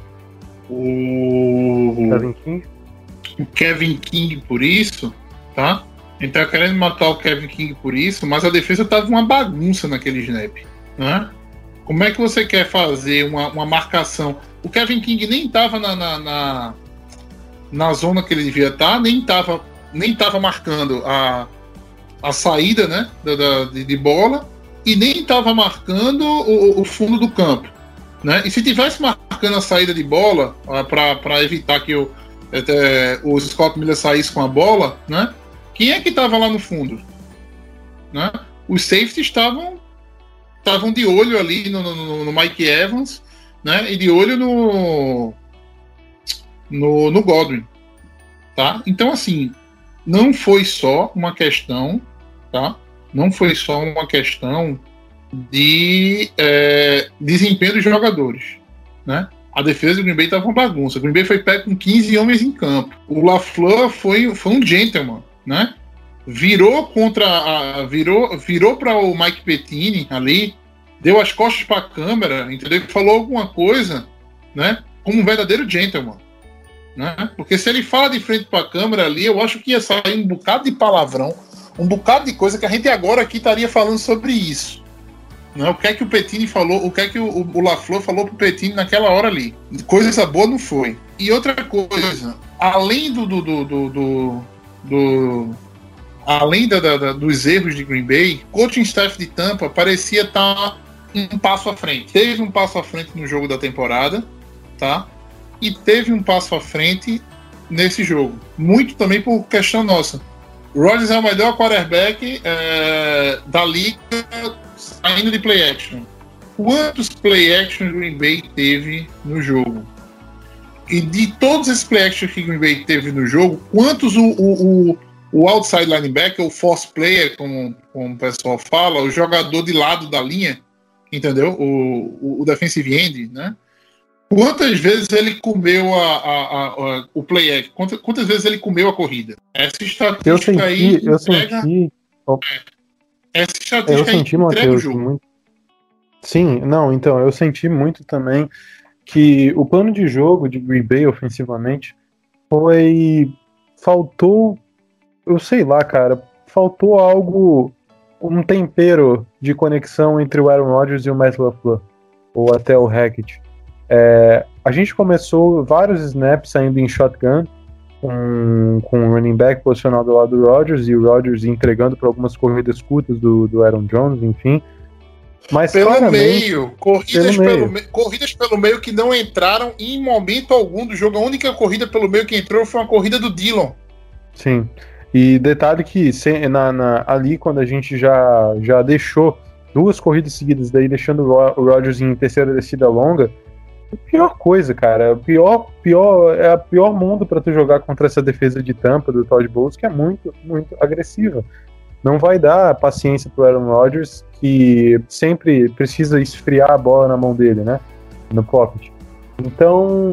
O Kevin King? O Kevin King por isso, tá? A gente tá querendo matar o Kevin King por isso, mas a defesa tava uma bagunça naquele snap, né? Como é que você quer fazer uma, uma marcação? O Kevin King nem tava na, na, na, na zona que ele devia estar, nem tava, nem tava marcando a, a saída, né, da, da, de, de bola, e nem tava marcando o, o fundo do campo, né? E se tivesse marcando a saída de bola, para evitar que o, até, o Scott Miller saísse com a bola, né? Quem é que estava lá no fundo? Né? Os safeties estavam estavam de olho ali no, no, no Mike Evans, né? E de olho no no, no Godwin, tá? Então, assim, não foi só uma questão, tá? Não foi só uma questão de é, desempenho dos jogadores, né? A defesa do Green Bay estava uma bagunça. O Green Bay foi pego com quinze homens em campo. O LaFleur foi, foi um gentleman, né? Virou contra a, virou virou para o Mike Pettine ali, deu as costas para a câmera, entendeu? Falou alguma coisa, né? Como um verdadeiro gentleman, né? Porque se ele fala de frente para a câmera ali, eu acho que ia sair um bocado de palavrão, um bocado de coisa que a gente agora aqui estaria falando sobre isso, né? O que é que o Pettine falou, o que é que o, o LaFleur falou pro Pettine naquela hora ali? Coisa boa não foi. E outra coisa, além do do, do, do, do Do, além da, da, dos erros de Green Bay, o coaching staff de Tampa parecia estar um passo à frente. Teve um passo à frente no jogo da temporada, tá? E teve um passo à frente nesse jogo. Muito também por questão nossa. O Rodgers é o melhor quarterback é, da liga saindo de play action. Quantos play action Green Bay teve no jogo? E de todos esses play action que Green Bay teve no jogo, quantos o, o, o, o outside linebacker, o force player, como, como o pessoal fala, o jogador de lado da linha, entendeu? O, o, o defensive end, né? Quantas vezes ele comeu a, a, a, a, o play action? Quantas, quantas vezes ele comeu a corrida? Essa estatística eu senti, aí eu entrega, senti... é, Essa Eu estratégia senti, entrega o Matheus, jogo. muito. Sim, não, então, eu senti muito também que o plano de jogo de Green Bay ofensivamente foi. Faltou. Eu sei lá, cara. Faltou algo. Um tempero de conexão entre o Aaron Rodgers e o Matt LaFleur. Ou até o Hackett. É, a gente começou vários snaps saindo em shotgun, com, com o running back posicionado ao lado do Rodgers, e o Rodgers entregando para algumas corridas curtas do, do Aaron Jones, enfim. Mas Pelo claramente, meio, corridas pelo pelo, meio. me- corridas pelo meio que não entraram em momento algum do jogo. A única corrida pelo meio que entrou foi uma corrida do Dillon. Sim. E detalhe que se- na, na- ali, quando a gente já, já deixou duas corridas seguidas, daí deixando o Ro- o Rodgers em terceira descida longa, a pior coisa, cara. O pior, pior, é a pior mundo pra tu jogar contra essa defesa de Tampa do Todd Bowles, que é muito, muito agressiva. Não vai dar paciência pro Aaron Rodgers, que sempre precisa esfriar a bola na mão dele, né? No pocket. Então,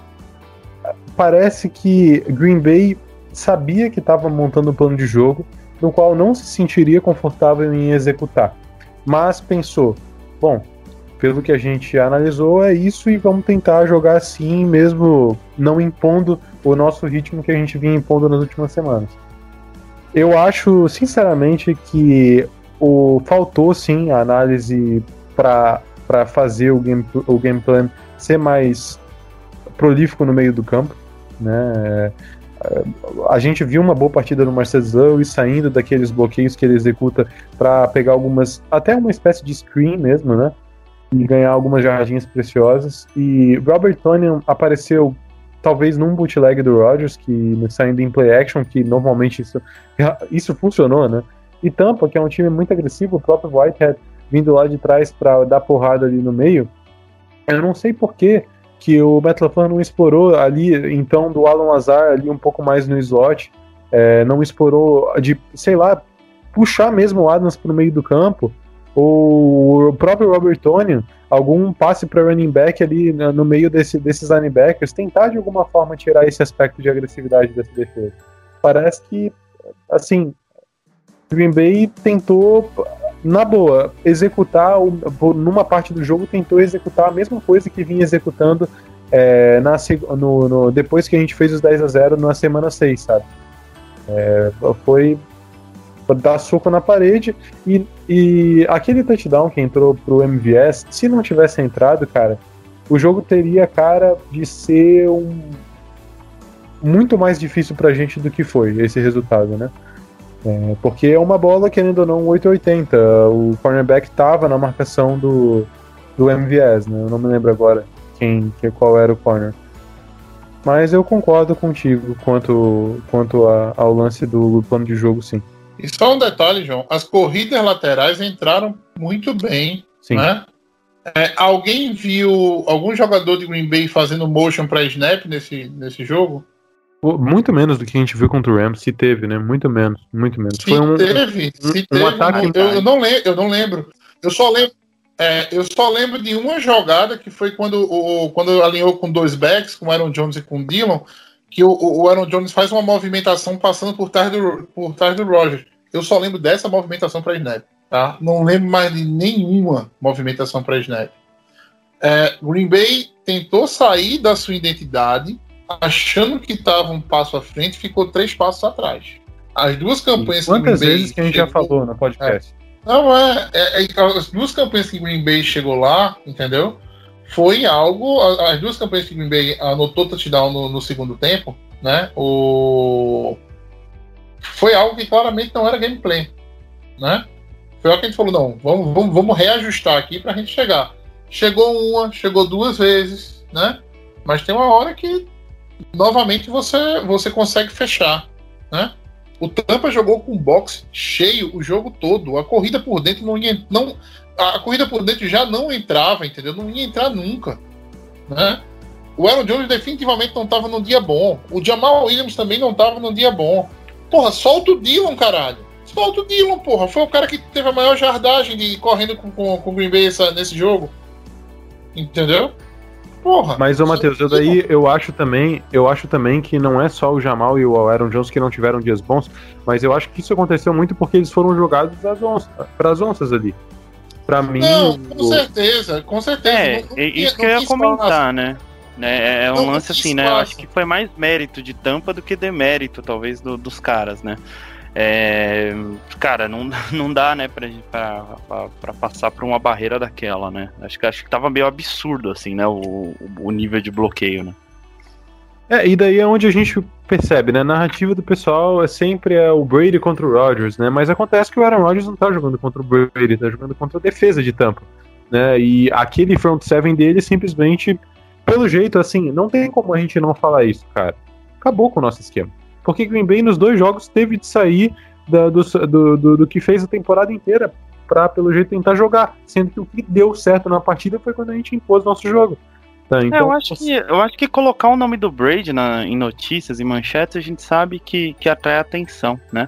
parece que Green Bay sabia que estava montando um plano de jogo no qual não se sentiria confortável em executar. Mas pensou, bom, pelo que a gente analisou, é isso e vamos tentar jogar assim, mesmo não impondo o nosso ritmo que a gente vinha impondo nas últimas semanas. Eu acho, sinceramente, que o, faltou sim a análise para fazer o game, o game plan ser mais prolífico no meio do campo, né? A gente viu uma boa partida do Marcelo Lewis saindo daqueles bloqueios que ele executa para pegar algumas, até uma espécie de screen mesmo, né? E ganhar algumas jardinhas preciosas. E Robert Tonyan apareceu talvez num bootleg do Rodgers, que saindo em play action, que normalmente isso, isso funcionou, né? E Tampa, que é um time muito agressivo, o próprio Whitehead vindo lá de trás para dar porrada ali no meio. Eu não sei por que que o Matt LaFleur não explorou ali, então, do Alan Lazar ali um pouco mais no slot, é, não explorou de, sei lá, puxar mesmo o Adams para o meio do campo, ou o próprio Robert Tonyan, algum passe para running back ali no meio desse, desses linebackers, tentar de alguma forma tirar esse aspecto de agressividade dessa defesa. Parece que, assim, Green Bay tentou, na boa, executar, numa parte do jogo, tentou executar a mesma coisa que vinha executando é, na, no, no, depois que a gente fez os dez a zero na semana seis, sabe? É, foi dar soco na parede e, e aquele touchdown que entrou pro M V S, se não tivesse entrado, cara, o jogo teria cara de ser um muito mais difícil pra gente do que foi esse resultado, né? É, porque é uma bola, querendo ou não, oito oitenta. O cornerback tava na marcação do, do M V S, né? Eu não me lembro agora quem, que, qual era o corner. Mas eu concordo contigo quanto, quanto a, ao lance do plano de jogo, sim. E só um detalhe, João. As corridas laterais entraram muito bem, Sim. né? É, alguém viu algum jogador de Green Bay fazendo motion para snap nesse, nesse jogo? Muito menos do que a gente viu contra o Rams, se teve, né? Muito menos, muito menos. Se Foi um, teve, um, se um teve, ataque. eu, eu, não lembro, eu não lembro. Eu só lembro, é, eu só lembro de uma jogada que foi quando, o, quando alinhou com dois backs, com o Aaron Jones e com o Dillon, que o, o Aaron Jones faz uma movimentação passando por trás do, por trás do Rodgers. Eu só lembro dessa movimentação para snap, tá? Não lembro mais de nenhuma movimentação para snap. É, Green Bay tentou sair da sua identidade, achando que estava um passo à frente, ficou três passos atrás. As duas campanhas que Quantas Green Bay vezes que a gente chegou, já falou no podcast? É, não, é, é, é. As duas campanhas que Green Bay chegou lá, entendeu? Foi algo. As duas campanhas que Green Bay anotou touchdown no, no segundo tempo, né? O. Foi algo que claramente não era gameplay, né? Foi algo que a gente falou, não, vamos, vamos, vamos reajustar aqui pra gente chegar. Chegou uma, chegou duas vezes, né? Mas tem uma hora que novamente você, você consegue fechar, né? O Tampa jogou com o box cheio o jogo todo. A corrida por dentro não ia, não, a corrida por dentro já não entrava, entendeu? Não ia entrar nunca, né? O Aaron Jones definitivamente não estava num dia bom. O Jamal Williams também não estava num dia bom. Porra, solta o Dillon, caralho. Solta o Dillon, porra. Foi o cara que teve a maior jardagem de correndo com, com, com o Green Bay essa, nesse jogo. Entendeu? Porra. Mas, ô Matheus, eu daí eu acho também, eu acho também que não é só o Jamal e o Aaron Jones que não tiveram dias bons, mas eu acho que isso aconteceu muito porque eles foram jogados às onças, pras onças ali. Pra mim. Não, com o... certeza, com certeza. É, não, não, isso não, que eu ia quis comentar, falar. né? É, é um Não, lance não assim, quis né? Eu falar. acho que foi mais mérito de Tampa do que demérito, talvez, do- dos caras, né? É, cara, não, não dá, né, pra, pra, pra, pra passar por uma barreira daquela, né? Acho que, acho que tava meio absurdo, assim, né? O, o nível de bloqueio, né? É, e daí é onde a gente percebe, né? A narrativa do pessoal é sempre é o Brady contra o Rodgers, né? Mas acontece que o Aaron Rodgers não tá jogando contra o Brady, tá jogando contra a defesa de Tampa, né? E aquele front seven dele simplesmente, pelo jeito, assim, não tem como a gente não falar isso, cara. Acabou com o nosso esquema. Porque Green Bay nos dois jogos teve de sair da- do, do, do, do que fez a temporada inteira pra, pelo jeito, tentar jogar. Sendo que o que deu certo na partida foi quando a gente impôs nosso jogo. Tá, É, então, eu, acho que, eu acho que colocar o nome do Brady na, em notícias, em manchetes, a gente sabe que, que atrai atenção, né?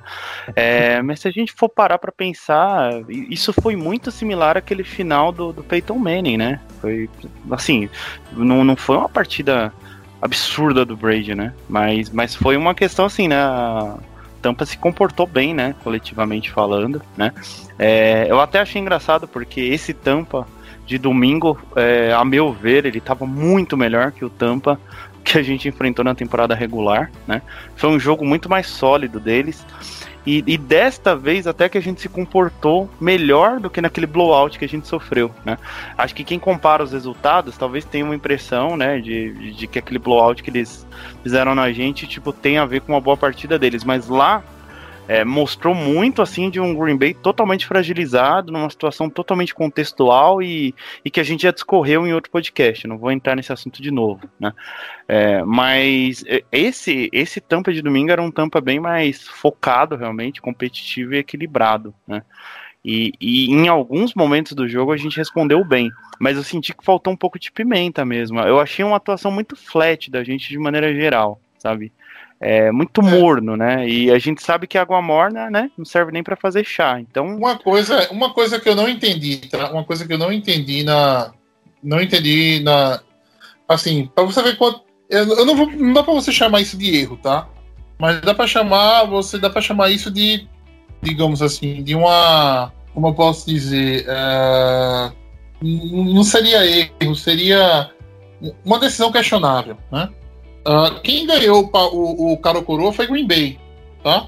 É, mas se a gente for parar pra pensar, isso foi muito similar àquele final do, do Peyton Manning, né? Foi, assim, não, não foi uma partida absurda do Brady, né? Mas, mas foi uma questão assim, né? A Tampa se comportou bem, né? Coletivamente falando, né? É, eu até achei engraçado porque esse Tampa de domingo, é, a meu ver, ele estava muito melhor que o Tampa que a gente enfrentou na temporada regular, né? Foi um jogo muito mais sólido deles. E, e desta vez até que a gente se comportou melhor do que naquele blowout que a gente sofreu, né? Acho que quem compara os resultados talvez tenha uma impressão, né, de, de, de que aquele blowout que eles fizeram na gente, tipo, tem a ver com uma boa partida deles, mas lá é, mostrou muito, assim, de um Green Bay totalmente fragilizado, numa situação totalmente contextual e, e que a gente já discorreu em outro podcast, não vou entrar nesse assunto de novo, né? É, mas esse, esse Tampa de domingo era um Tampa bem mais focado, realmente, competitivo e equilibrado, né? E, e em alguns momentos do jogo a gente respondeu bem, mas eu senti que faltou um pouco de pimenta mesmo. Eu achei uma atuação muito flat da gente de maneira geral, sabe? É muito morno, né? E a gente sabe que água morna, né, não serve nem pra fazer chá. Então, Uma coisa, uma coisa que eu não entendi, tá? Uma coisa que eu não entendi na. Não entendi na. Assim, pra você ver quanto. Eu, eu não vou. Não dá pra você chamar isso de erro, tá? Mas dá pra chamar. Você dá pra chamar isso de. Digamos assim, de uma. Como eu posso dizer? É, não seria erro, seria uma decisão questionável, né? Uh, quem ganhou o, pa- o, o Caro Coroa foi Green Bay, tá?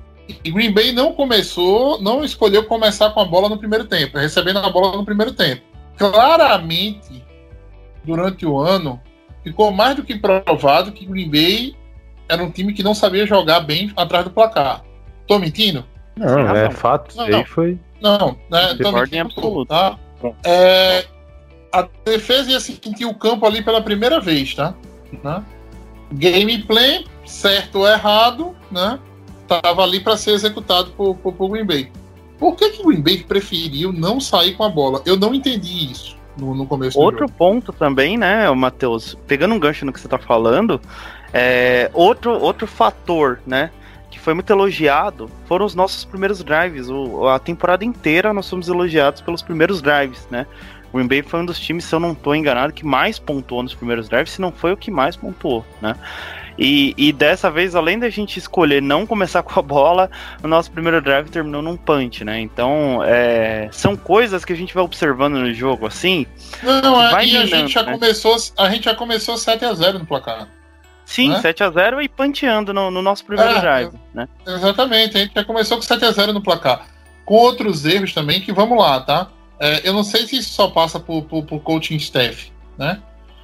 E Green Bay não começou, não escolheu começar com a bola no primeiro tempo, recebendo a bola no primeiro tempo. Claramente, durante o ano, ficou mais do que provado que Green Bay era um time que não sabia jogar bem atrás do placar. Tô mentindo? não, Sem é razão. fato, isso Não, aí não. foi. Não, né? De Tô ordem mentindo, absoluta. tá? É, a defesa ia sentir o campo ali pela primeira vez, tá? Né? Gameplay, certo ou errado, né? Tava ali para ser executado por, por, por Green Bay. Por que que o Green Bay preferiu não sair com a bola? Eu não entendi isso no, no começo do outro jogo. ponto também, né, Matheus, pegando um gancho no que você tá falando, é, outro, outro fator, né, que foi muito elogiado, foram os nossos primeiros drives. O, a temporada inteira nós fomos elogiados pelos primeiros drives, né? O Green Bay foi um dos times, se eu não tô enganado, que mais pontuou nos primeiros drives, se não foi o que mais pontuou, né? E, e dessa vez, além da gente escolher não começar com a bola, o nosso primeiro drive terminou num punch, né? Então, é, são coisas que a gente vai observando no jogo, assim. Não, é, vai e a minando, gente já né? começou, a gente já começou sete a zero no placar. Sim, Né? sete a zero e punteando no, no nosso primeiro É, drive, né? Exatamente, a gente já começou com sete a zero no placar. Com outros erros também, que vamos lá, tá? É, eu não sei se isso só passa por, por, por coaching staff, né?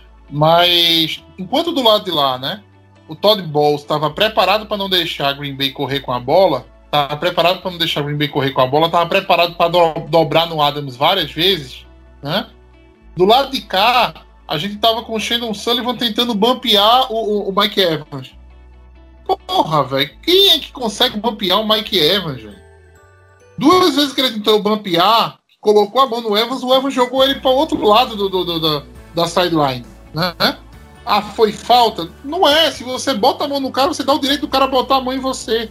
Mas, enquanto do lado de lá, né? O Todd Bowles estava preparado para não deixar Green Bay correr com a bola, estava preparado para não deixar Green Bay correr com a bola, estava preparado para do, dobrar no Adams várias vezes, né? Do lado de cá, a gente estava com o Shannon Sullivan tentando bumpear o, o, o Mike Evans. Porra, velho, quem é que consegue bumpear o Mike Evans, velho? Duas vezes que ele tentou bumpear, colocou a mão no Evans, o Evans jogou ele para o outro lado do, do, do, do, da sideline, né? Ah, foi falta? Não é. Se você bota a mão no cara, você dá o direito do cara botar a mão em você.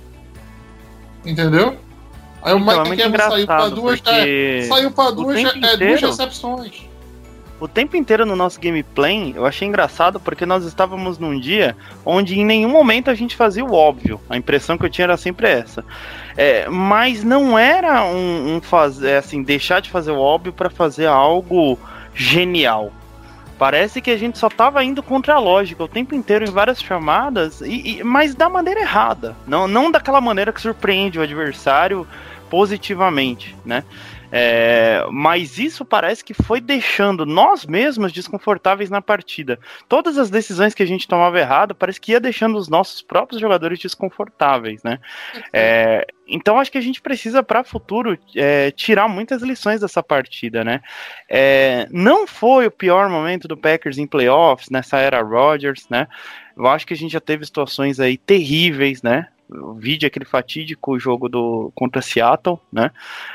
Entendeu? Aí o Então, é Mike muito Evans saiu para engraçado, duas, porque é, saiu para duas, tempo é, duas inteiro- recepções. o tempo inteiro no nosso gameplay, eu achei engraçado porque nós estávamos num dia onde em nenhum momento a gente fazia o óbvio. A impressão que eu tinha era sempre essa. É, mas não era um, um fazer, assim, deixar de fazer o óbvio para fazer algo genial. Parece que a gente só estava indo contra a lógica o tempo inteiro em várias chamadas, e, e, mas da maneira errada. Não, não daquela maneira que surpreende o adversário positivamente, né? É, mas isso parece que foi deixando nós mesmos desconfortáveis na partida. Todas as decisões que a gente tomava errado, parece que ia deixando os nossos próprios jogadores desconfortáveis, né? É, então acho que a gente precisa para o futuro é, tirar muitas lições dessa partida, né? É, não foi o pior momento do Packers em playoffs, nessa era Rodgers, né? Eu acho que a gente já teve situações aí terríveis, né? O vídeo, aquele fatídico jogo do, contra Seattle, né?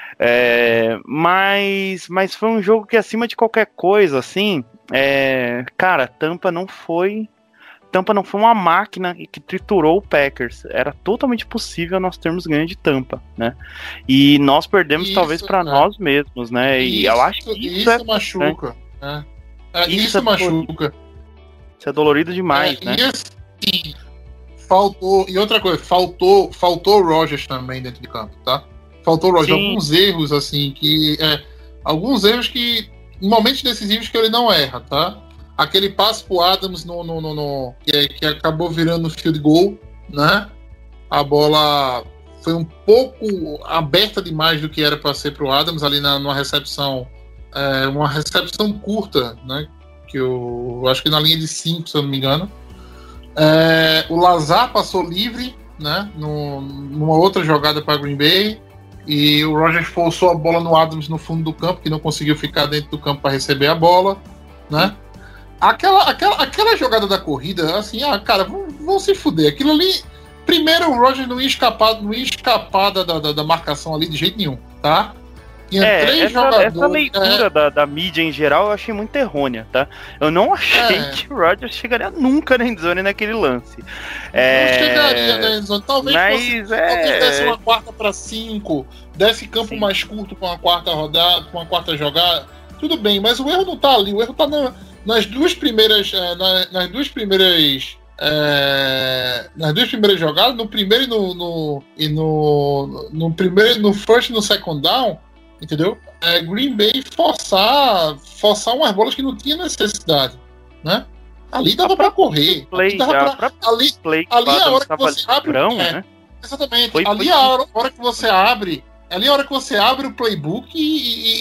É, mas, mas foi um jogo que, acima de qualquer coisa, assim, é, cara, Tampa não foi Tampa não foi uma máquina que triturou o Packers. Era totalmente possível nós termos ganho de Tampa, né? E nós perdemos isso, talvez para nós mesmos, né? E isso, eu acho que isso, isso é machuca, né? É, isso, isso é machuca. Isso é dolorido demais, é, né? E assim, faltou, e outra coisa, faltou, faltou o Rodgers também dentro de campo, tá? Faltou o Rodgers, alguns erros, assim, que. É, alguns erros que. Em momentos decisivos que ele não erra, tá? Aquele passe pro Adams no, no, no, no que, que acabou virando field goal, né? A bola foi um pouco aberta demais do que era para ser pro Adams ali na, numa recepção, é, uma recepção curta, né? Que eu acho que na linha de cinco, se eu não me engano. É, o Lazar passou livre, né? No, numa outra jogada para Green Bay. E o Rodgers forçou a bola no Adams no fundo do campo, que não conseguiu ficar dentro do campo para receber a bola, né? Aquela, aquela, aquela jogada da corrida, assim, ah, cara, vão, vão se fuder. Aquilo ali, primeiro o Rodgers não ia escapar, não ia escapar da, da, da marcação ali de jeito nenhum, tá? Tinha é, três essa, jogadores. Essa leitura é... da, da mídia em geral eu achei muito errônea, tá? Eu não achei é... que o Rodgers chegaria nunca na endzone naquele lance. Não é... chegaria na endzone. Talvez, Mas, fosse, é... talvez desse uma quarta para cinco, desse campo Sim. mais curto com uma quarta rodada, com uma quarta jogada. Tudo bem, mas o erro não tá ali. O erro tá na, nas duas primeiras. É, na, nas duas primeiras. É, nas duas primeiras jogadas, no primeiro e no, no, e no, no primeiro, no first e no second down. Entendeu? É, Green Bay forçar, forçar umas bolas que não tinha necessidade, né? Ali dava para correr. Play, dava pra, ali play ali é a hora que você abre. Brão, é, né? Exatamente. Foi, ali foi... é a hora, hora que você abre. Ali é a hora que você abre o playbook e,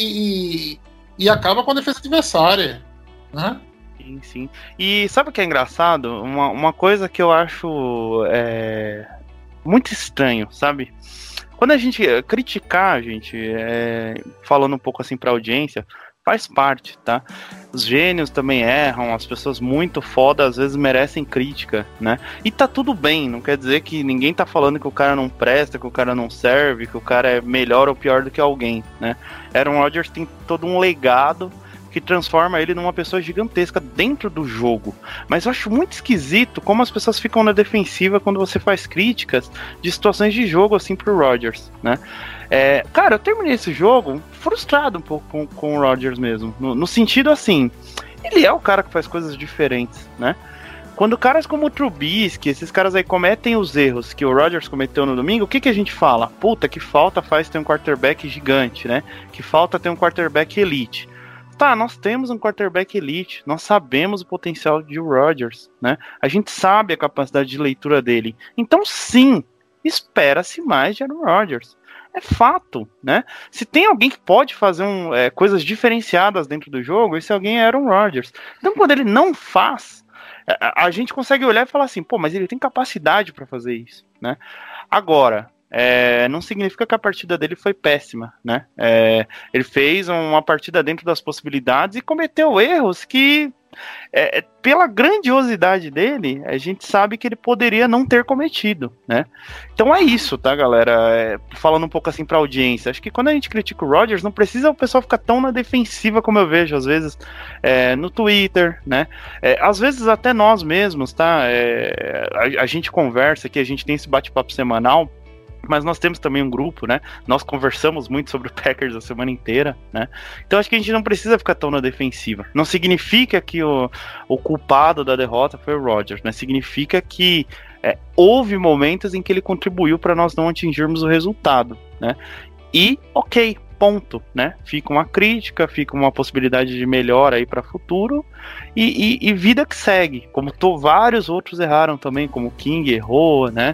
e, e, e acaba com a defesa adversária, né? Sim, sim. E sabe o que é engraçado? Uma, uma coisa que eu acho é, muito estranho, sabe? Quando a gente criticar, gente, é, falando um pouco assim pra audiência, faz parte, tá? Os gênios também erram, as pessoas muito foda às vezes merecem crítica, né? E tá tudo bem, não quer dizer que ninguém tá falando que o cara não presta, que o cara não serve, que o cara é melhor ou pior do que alguém, né? Aaron Rodgers tem todo um legado que transforma ele numa pessoa gigantesca dentro do jogo. Mas eu acho muito esquisito como as pessoas ficam na defensiva quando você faz críticas de situações de jogo assim pro Rodgers, né? É, cara, eu terminei esse jogo frustrado um pouco com, com o Rodgers mesmo, no, no sentido assim, ele é o cara que faz coisas diferentes, né? Quando caras como o Trubisky, esses caras aí cometem os erros que o Rodgers cometeu no domingo, o que, que a gente fala? Puta, que falta faz ter um quarterback gigante, né? Que falta ter um quarterback elite. Tá, nós temos um quarterback elite, nós sabemos o potencial de Rodgers, né? A gente sabe a capacidade de leitura dele. Então, sim, espera-se mais de Aaron Rodgers. É fato, né? Se tem alguém que pode fazer um, é, coisas diferenciadas dentro do jogo, esse alguém é Aaron Rodgers. Então, quando ele não faz, a, a gente consegue olhar e falar assim, pô, mas ele tem capacidade para fazer isso, né? Agora... É, não significa que a partida dele foi péssima, né? É, ele fez uma partida dentro das possibilidades e cometeu erros que, é, pela grandiosidade dele, a gente sabe que ele poderia não ter cometido, né? Então é isso, tá, galera? É, falando um pouco assim pra audiência, acho que quando a gente critica o Rodgers, não precisa o pessoal ficar tão na defensiva como eu vejo, às vezes, é, no Twitter, né? É, às vezes até nós mesmos, tá? É, a, a gente conversa aqui, a gente tem esse bate-papo semanal. mas nós temos também um grupo, né? Nós conversamos muito sobre o Packers a semana inteira, né? Então acho que a gente não precisa ficar tão na defensiva. Não significa que o, o culpado da derrota foi o Rodgers, né? Significa que é, houve momentos em que ele contribuiu para nós não atingirmos o resultado, né? E ok, ponto, né? Fica uma crítica, fica uma possibilidade de melhora aí para futuro e, e, e vida que segue, como tô, vários outros erraram também, como o King errou, né?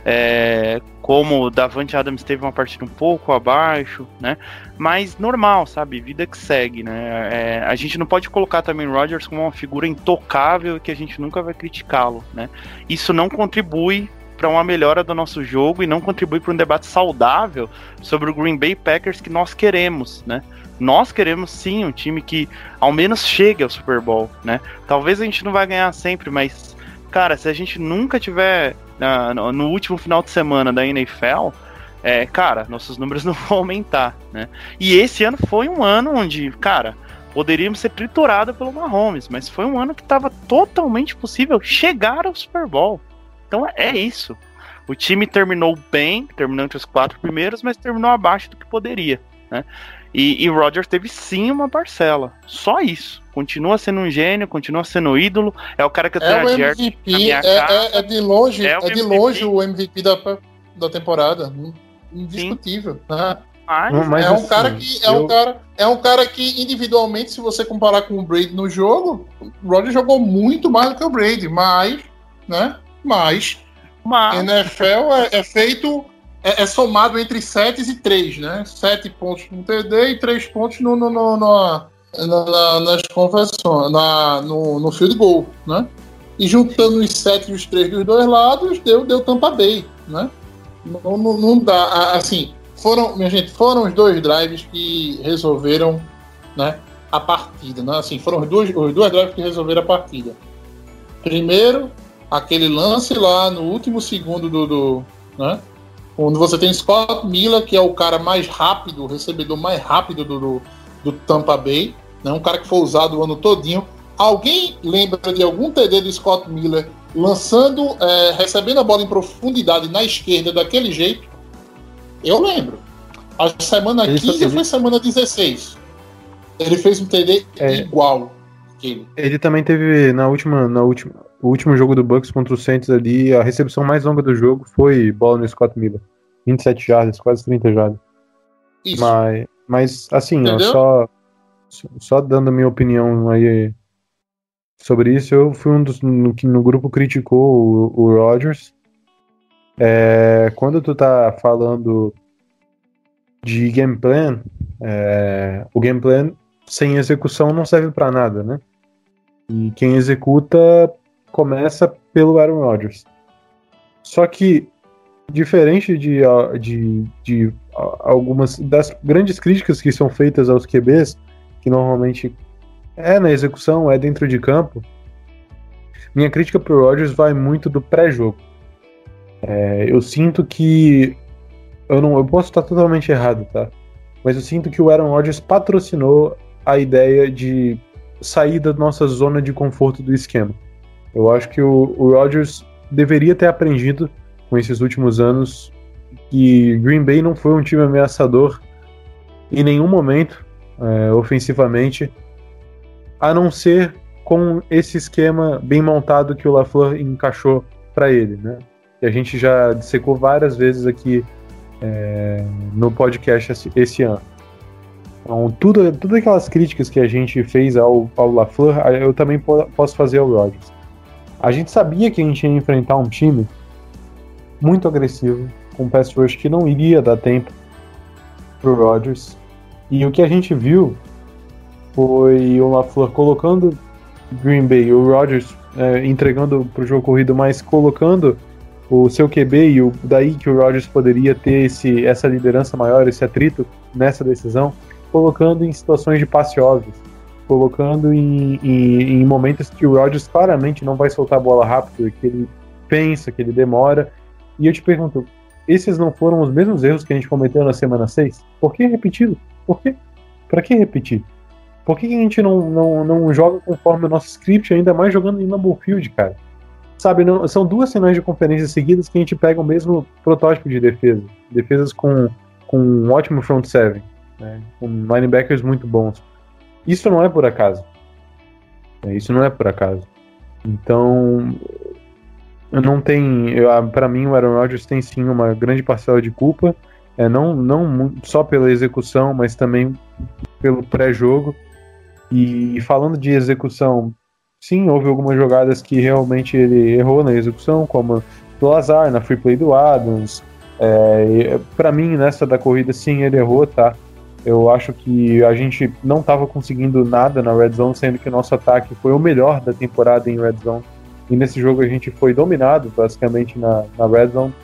É, como o Davante Adams teve uma partida um pouco abaixo, né? Mas normal, sabe? Vida que segue, né? É, a gente não pode colocar também o Rodgers como uma figura intocável que a gente nunca vai criticá-lo, né? Isso não contribui para uma melhora do nosso jogo e não contribui para um debate saudável sobre o Green Bay Packers que nós queremos, né? Nós queremos sim um time que ao menos chegue ao Super Bowl, né? Talvez a gente não vai ganhar sempre, mas, cara, se a gente nunca tiver uh, no, no último final de semana da N F L, é, cara, nossos números não vão aumentar, né? E esse ano foi um ano onde, cara, poderíamos ser triturados pelo Mahomes, mas foi um ano que estava totalmente possível chegar ao Super Bowl. Então é isso. O time terminou bem, terminou entre os quatro primeiros, mas terminou abaixo do que poderia, né? E o Rodgers teve sim uma parcela. Só isso. Continua sendo um gênio, continua sendo ídolo. É o cara que eu tenho é a o jersey M V P, na minha é, casa. é, é de longe, É é, o de M V P. longe o M V P da, da temporada. Indiscutível, né? Mas, Mas é um assim, cara que é eu- um cara é um cara que individualmente, se você comparar com o Brady no jogo, o Rodgers jogou muito mais do que o Brady, mas, né? Mas mas N F L é, é feito é, é somado entre sete e três, né? Sete pontos no T D e três pontos no, no, no, no- na, na- nas conversões, na, no, no field goal, né? E juntando os sete e os três dos dois lados, deu, deu Tampa Bay, né? Não, não, não dá, a- assim, foram, minha gente, foram os dois drives que resolveram, né, a partida, né? Assim, foram os dois, os dois drives que resolveram a partida. Primeiro, aquele lance lá no último segundo do, do né? Onde você tem Scott Miller, que é o cara mais rápido, o recebedor mais rápido do, do, do Tampa Bay, né? Um cara que foi usado o ano todinho. Alguém lembra de algum T D do Scott Miller lançando, é, recebendo a bola em profundidade na esquerda daquele jeito? Eu lembro. A semana Ele só quinze teve- foi semana dezesseis. Ele fez um T D É. igual aquele. Ele também teve na última, na última, o último jogo do Bucks contra o Saints ali, a recepção mais longa do jogo foi bola no Scott Miller. vinte e sete jardas, quase trinta jardas. Isso. Mas, mas assim, ó, Entendeu? só, só dando a minha opinião aí sobre isso, eu fui um dos no, que no grupo criticou o, o Rodgers. É, quando tu tá falando de game plan, é, o game plan sem execução não serve pra nada, né? E quem executa começa pelo Aaron Rodgers. Só que, diferente de, de, de algumas das grandes críticas que são feitas aos Q Bs, que normalmente é na execução, é dentro de campo, minha crítica pro Rodgers vai muito do pré-jogo. É, eu sinto que eu não, eu posso estar totalmente errado, tá? Mas eu sinto que o Aaron Rodgers patrocinou a ideia de sair da nossa zona de conforto do esquema. Eu acho que o, o Rodgers deveria ter aprendido com esses últimos anos que Green Bay não foi um time ameaçador em nenhum momento, é, ofensivamente, a não ser com esse esquema bem montado que o LaFleur encaixou para ele, né? Que a gente já dissecou várias vezes aqui é, no podcast esse, esse ano. Então, tudo, todas aquelas críticas que a gente fez ao, ao LaFleur, eu também po- posso fazer ao Rodgers. A gente sabia que a gente ia enfrentar um time muito agressivo, com pass rush que não iria dar tempo pro Rodgers. E o que a gente viu foi o LaFleur colocando Green Bay, o Rodgers é, entregando pro jogo corrido, mas colocando o seu Q B, e o, daí que o Rodgers poderia ter esse, essa liderança maior, esse atrito nessa decisão, colocando em situações de passe óbvios, colocando em, em, em momentos que o Rodgers claramente não vai soltar a bola rápido, que ele pensa, que ele demora. E eu te pergunto, esses não foram os mesmos erros que a gente cometeu na semana seis? Por que repeti-lo? Por quê? Pra que repetir? Por que a gente não, não, não joga conforme o nosso script, ainda mais jogando em Lambeau Field, cara? sabe, não, são duas finais de conferência seguidas que a gente pega o mesmo protótipo de defesa. Defesas com, com um ótimo front seven, né, com linebackers muito bons. Isso não é por acaso. Isso não é por acaso. Então, não tem, para mim o Aaron Rodgers tem sim uma grande parcela de culpa, é, não, não só pela execução, mas também pelo pré-jogo. E falando de execução, sim, houve algumas jogadas que realmente ele errou na execução, como do Lazar, na free play do Adams. É, para mim, nessa da corrida, sim, ele errou, tá? Eu acho que a gente não estava conseguindo nada na Red Zone, sendo que o nosso ataque foi o melhor da temporada em Red Zone. E nesse jogo a gente foi dominado, basicamente, na, na Red Zone.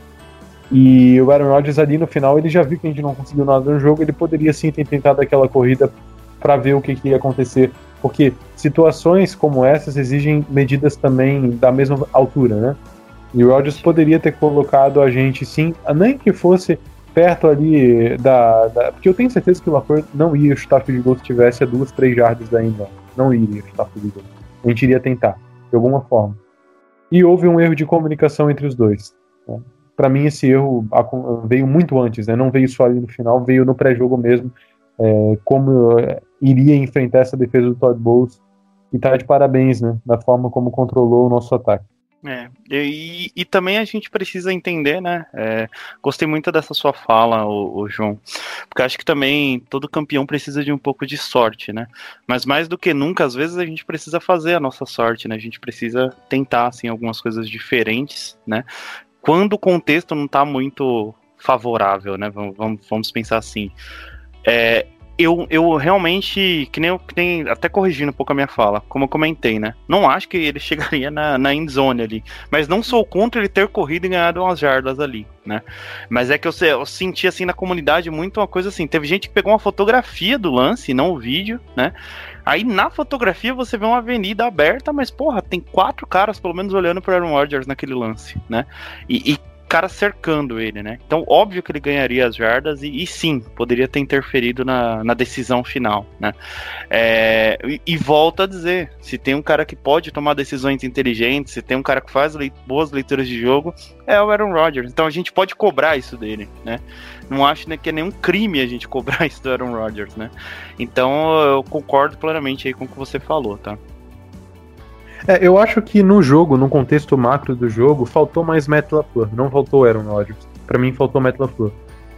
E o Aaron Rodgers ali no final, ele já viu que a gente não conseguiu nada no jogo, ele poderia sim ter tentado aquela corrida para ver o que, que ia acontecer. Porque situações como essas exigem medidas também da mesma altura, né? E o Rodgers poderia ter colocado a gente, sim, nem que fosse perto ali da, da... Porque eu tenho certeza que o LaFleur não ia chutar field goal se tivesse a duas, três jardas da end zone. Não iria chutar field goal. A gente iria tentar, de alguma forma. E houve um erro de comunicação entre os dois. Né? Para mim, esse erro veio muito antes, né? Não veio só ali no final, veio no pré-jogo mesmo. É, como é, iria enfrentar essa defesa do Todd Bowles. E tá de parabéns, né? Da forma como controlou o nosso ataque. É, e, e também a gente precisa entender, né? É, gostei muito dessa sua fala, o, o João, porque acho que também todo campeão precisa de um pouco de sorte, né? Mas mais do que nunca, às vezes a gente precisa fazer a nossa sorte, né? A gente precisa tentar, assim, algumas coisas diferentes, né? Quando o contexto não tá muito favorável, né? Vamos, vamos, vamos pensar assim. É, Eu, eu realmente, que nem, eu, que nem até corrigindo um pouco a minha fala, como eu comentei, né? Não acho que ele chegaria na, na end zone ali, mas não sou contra ele ter corrido e ganhado umas jardas ali, né? Mas é que eu, eu senti assim na comunidade muito uma coisa assim, teve gente que pegou uma fotografia do lance, não o vídeo, né? Aí na fotografia você vê uma avenida aberta, mas porra, tem quatro caras pelo menos olhando pro Aaron Rodgers naquele lance, né? E, e cara cercando ele, né? Então, óbvio que ele ganharia as jardas e, e sim, poderia ter interferido na, na decisão final, né? É, e, e volto a dizer, se tem um cara que pode tomar decisões inteligentes, se tem um cara que faz leit- boas leituras de jogo, é o Aaron Rodgers. Então a gente pode cobrar isso dele, né? Não acho, né, que é nenhum crime a gente cobrar isso do Aaron Rodgers, né? Então eu concordo plenamente aí com o que você falou, tá? É, eu acho que no jogo, no contexto macro do jogo, faltou mais Matt LaFleur, não faltou Aaron Rodgers. Pra mim, faltou Matt LaFleur.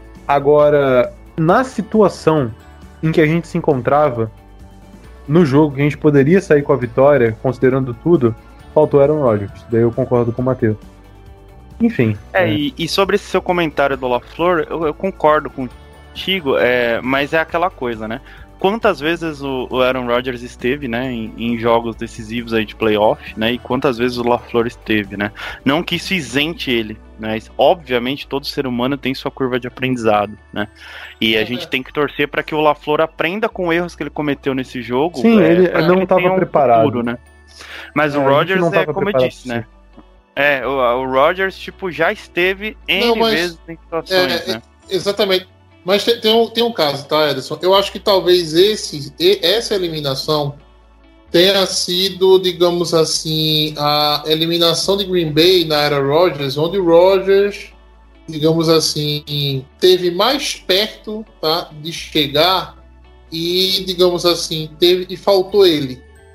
Agora, na situação em que a gente se encontrava, no jogo que a gente poderia sair com a vitória, considerando tudo, faltou Aaron Rodgers. Daí eu concordo com o Matheus. Enfim. É, é. E, e sobre esse seu comentário do LaFleur, eu, eu concordo contigo, é, mas é aquela coisa, né? Quantas vezes o, o Aaron Rodgers esteve, né, em, em jogos decisivos aí de playoff, né, e quantas vezes o LaFleur esteve, né? Não que isso isente ele, né? Obviamente todo ser humano tem sua curva de aprendizado, né? E a gente tem que torcer para que o LaFleur aprenda com erros que ele cometeu nesse jogo. Sim, é, ele não estava um preparado, futuro, né? Mas é, o Rodgers é como eu disse, sim. né? É, o, o Rodgers tipo já esteve N Não, mas, vezes em situações, é, né? Exatamente. Mas tem, tem, um, tem um caso, tá, Ederson? Eu acho que talvez esse, essa eliminação tenha sido, digamos assim, a eliminação de Green Bay na era Rodgers, onde o Rodgers, digamos assim, teve mais perto, tá, de chegar e, digamos assim, teve e faltou ele.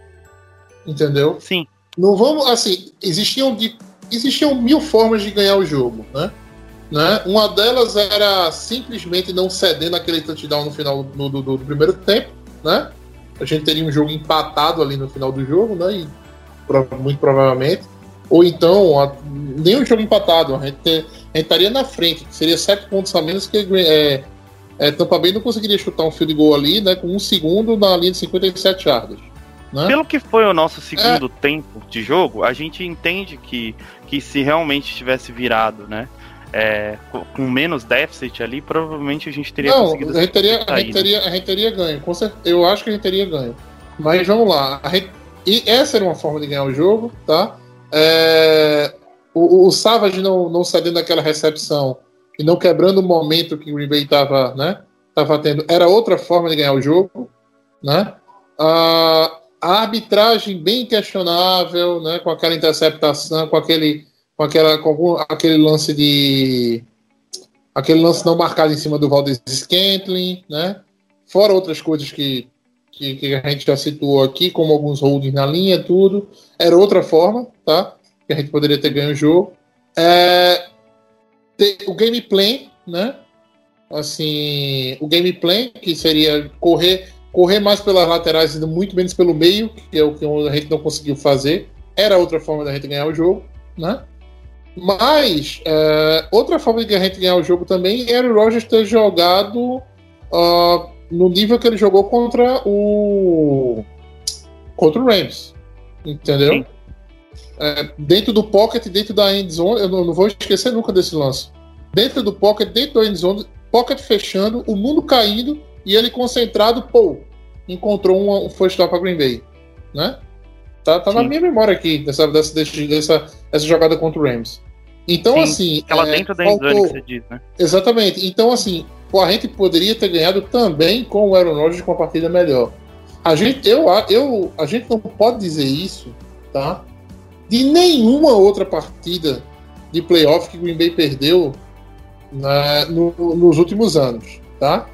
Entendeu? Sim. Não vamos, assim, existiam, de, existiam mil formas de ganhar o jogo, né? Né? Uma delas era simplesmente não ceder naquele touchdown no final do, do, do primeiro tempo, né? A gente teria um jogo empatado ali no final do jogo, né? E, muito provavelmente. Ou então, a, nem um jogo empatado, a gente, ter, a gente estaria na frente, que seria sete pontos a menos que é, é, Tampa Bay não conseguiria chutar um field goal ali, né? Com um segundo na linha de cinquenta e sete jardas. Né? Pelo que foi o nosso segundo é. tempo de jogo, a gente entende que, que se realmente tivesse virado, né? É, com menos déficit ali, provavelmente a gente teria não, conseguido. A gente teria, a, gente teria, né? a gente teria ganho. Com certeza, eu acho que a gente teria ganho. Mas vamos lá. A gente, e essa era uma forma de ganhar o jogo, tá? É, o, o Savage não, não cedendo aquela recepção e não quebrando o momento que o Green Bay estava, né, tava tendo, era outra forma de ganhar o jogo, né? Ah, a arbitragem bem questionável, né, com aquela interceptação, com aquele, com aquela, com algum, aquele lance de, aquele lance não marcado em cima do Valdes-Scantling, né, fora outras coisas que, que, que a gente já situou aqui, como alguns holdings na linha, tudo, era outra forma, tá, que a gente poderia ter ganho o jogo. É, ter, o gameplay, né, assim, o gameplay que seria correr correr mais pelas laterais e muito menos pelo meio, que é o que a gente não conseguiu fazer, era outra forma da gente ganhar o jogo, né? Mas é, outra forma de a gente ganhar o jogo também era o Rodgers ter jogado uh, no nível que ele jogou contra o contra o Rams, entendeu? É, dentro do pocket, dentro da end zone, eu não, não vou esquecer nunca desse lance. Dentro do pocket, dentro da end zone, pocket fechando, o mundo caindo e ele concentrado, pô, encontrou um, um first down para Green Bay, né? Tá, tá na minha memória aqui dessa, dessa, dessa, dessa jogada contra o Rams. Então, Sim, assim, ela é, dentro da end zone que você diz, né? Exatamente. Então, assim, pô, a gente poderia ter ganhado também com o Aaron Rodgers com uma partida melhor. A gente, eu, eu, a gente não pode dizer isso, tá? De nenhuma outra partida de playoff que o Green Bay perdeu na, no, nos últimos anos, tá?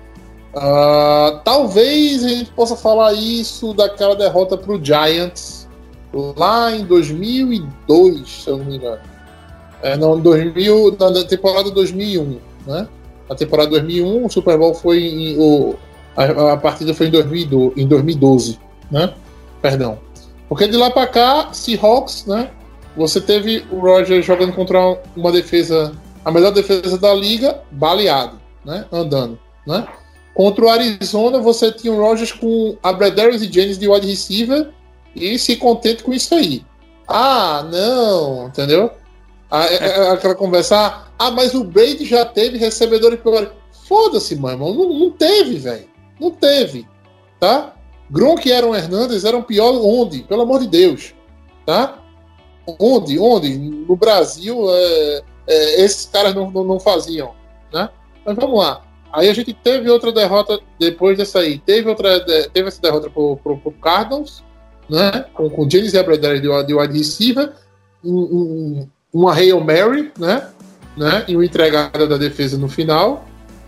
Uh, talvez a gente possa falar isso daquela derrota para o Giants lá em dois mil e dois, se eu não me engano. É, não, dois mil, na temporada dois mil e um, né? A temporada dois mil e um, o Super Bowl foi em, o, a, a partida foi em, dois mil e doze, em dois mil e doze, né? Perdão. Porque de lá para cá, Seahawks, né? Você teve o Rodgers jogando contra uma defesa, a melhor defesa da liga, baleado, né? Andando, né? Contra o Arizona, você tinha o Rodgers com a Bradarius e Jennings de wide receiver e se contente com isso aí. Ah, não, entendeu? Ah, é, é, aquela conversa, ah, mas o Brady já teve recebedores piores. Foda-se, meu irmão, não, não teve, velho. Não teve, tá? Gronk e Aaron Hernandez eram pior onde? Pelo amor de Deus, tá? Onde? Onde? No Brasil, é, é, esses caras não, não, não faziam, né? Mas vamos lá. Aí a gente teve outra derrota depois dessa aí. Teve, outra, teve essa derrota pro, pro, pro Cardinals, né? Com, com James Abradare de, de wide receiver, um, um, uma Hail Mary, né? né? E uma entregada da defesa no final.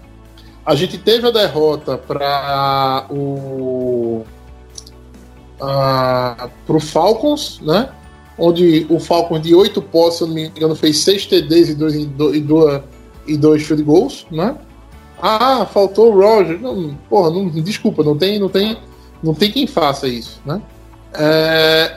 A gente teve a derrota para o uh, pro Falcons, né? Onde o Falcons de oito posses, se eu não me engano, fez seis T Ds e dois, e dois, e dois field goals, né? Ah, faltou o Rodgers. Não, porra, não, desculpa, não tem, não, tem, não tem quem faça isso, né? É,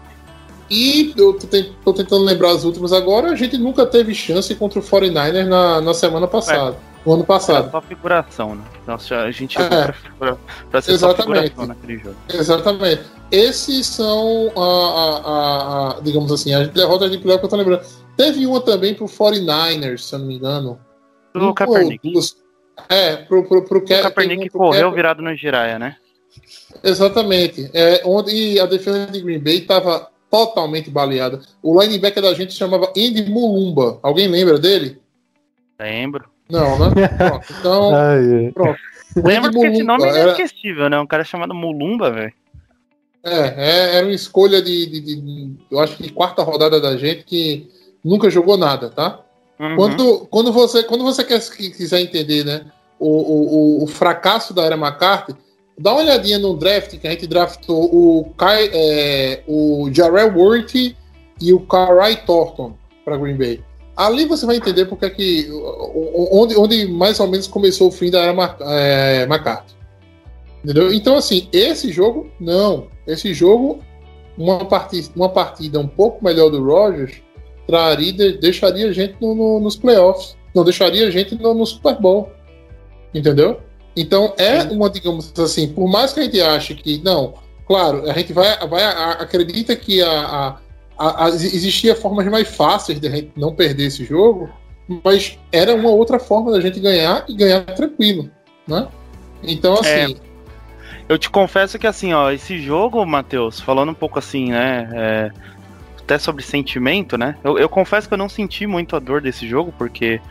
e eu tô, tô tentando lembrar as últimas agora. A gente nunca teve chance contra o quarenta e nine ers na, na semana passada, é, no ano passado. Era só figuração, né? Nossa, a gente é, pra, pra, pra ser exatamente, só figuração naquele jogo. Exatamente. Esses são, a, a, a, a, digamos assim, as derrotas de playoff que eu tô lembrando. Teve uma também pro quarenta e nine ers, se eu não me engano. Do Kaepernick. É, pro, pro, pro, o Kaepernick pro correu Kaepernick. Virado no Jiraiya, né? Exatamente. É, onde a defesa de Green Bay estava totalmente baleada. O linebacker da gente se chamava Andy Mulumba. Alguém lembra dele? Lembro. Não, né? Pronto. Então, Ai, pronto. Lembro porque esse nome é inesquecível, né? Um cara chamado Mulumba, velho. É, é, era uma escolha de, de, de, de, eu acho que de quarta rodada da gente que nunca jogou nada, tá? Uhum. Quando, quando, você, quando você quer, quiser entender, né, o, o, o fracasso da era McCarthy, dá uma olhadinha no draft que a gente draftou o, Kai, é, o Jarrell Worthy e o Karai Thornton para Green Bay. Ali você vai entender porque é que, onde, onde mais ou menos começou o fim da era é, McCarthy. Entendeu? Então, assim, esse jogo, não. Esse jogo, uma partida, uma partida um pouco melhor do Rodgers, traria, deixaria a gente no, no, nos playoffs. Não deixaria a gente no, no Super Bowl. Entendeu? Então, é uma, digamos assim, por mais que a gente ache que, não, claro, a gente vai, vai a, acredita que a, a, a, a, existia formas mais fáceis de a gente não perder esse jogo, mas era uma outra forma da gente ganhar e ganhar tranquilo, né? Então, assim... É. Eu te confesso que, assim, ó, esse jogo, Matheus, falando um pouco assim, né, é, até sobre sentimento, né, eu, eu confesso que eu não senti muito a dor desse jogo, porque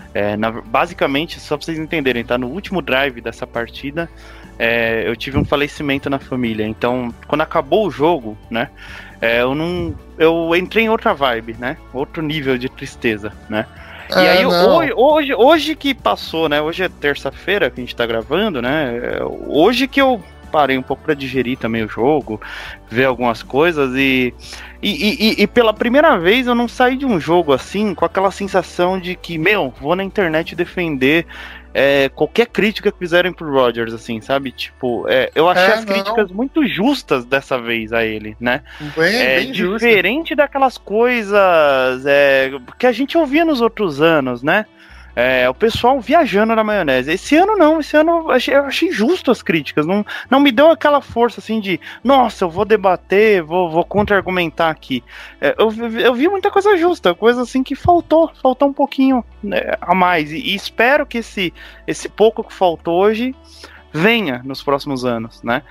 É, na, basicamente, só pra vocês entenderem, tá? No último drive dessa partida, é, eu tive um falecimento na família. Então, quando acabou o jogo, né? É, eu não. Eu entrei em outra vibe, né? Outro nível de tristeza, né? E É, aí, não. hoje, hoje, hoje que passou, né? Hoje é terça-feira que a gente tá gravando, né? é, Hoje que eu parei um pouco pra digerir também o jogo, ver algumas coisas e, e, e, e pela primeira vez eu não saí de um jogo assim com aquela sensação de que, meu, vou na internet defender é, qualquer crítica que fizerem pro Rodgers, assim, sabe? Tipo, é, eu achei É, as não. críticas muito justas dessa vez a ele, né? Bem, É bem justo. diferente daquelas coisas é, que a gente ouvia nos outros anos, né? É, o pessoal viajando na maionese. Esse ano não, esse ano eu achei, eu achei justo as críticas. Não, não me deu aquela força assim de, nossa, eu vou debater, vou, vou contra-argumentar aqui. É, eu, eu vi muita coisa justa, coisa assim que faltou, faltou um pouquinho, né, a mais. E, e espero que esse, esse pouco que faltou hoje venha nos próximos anos, né?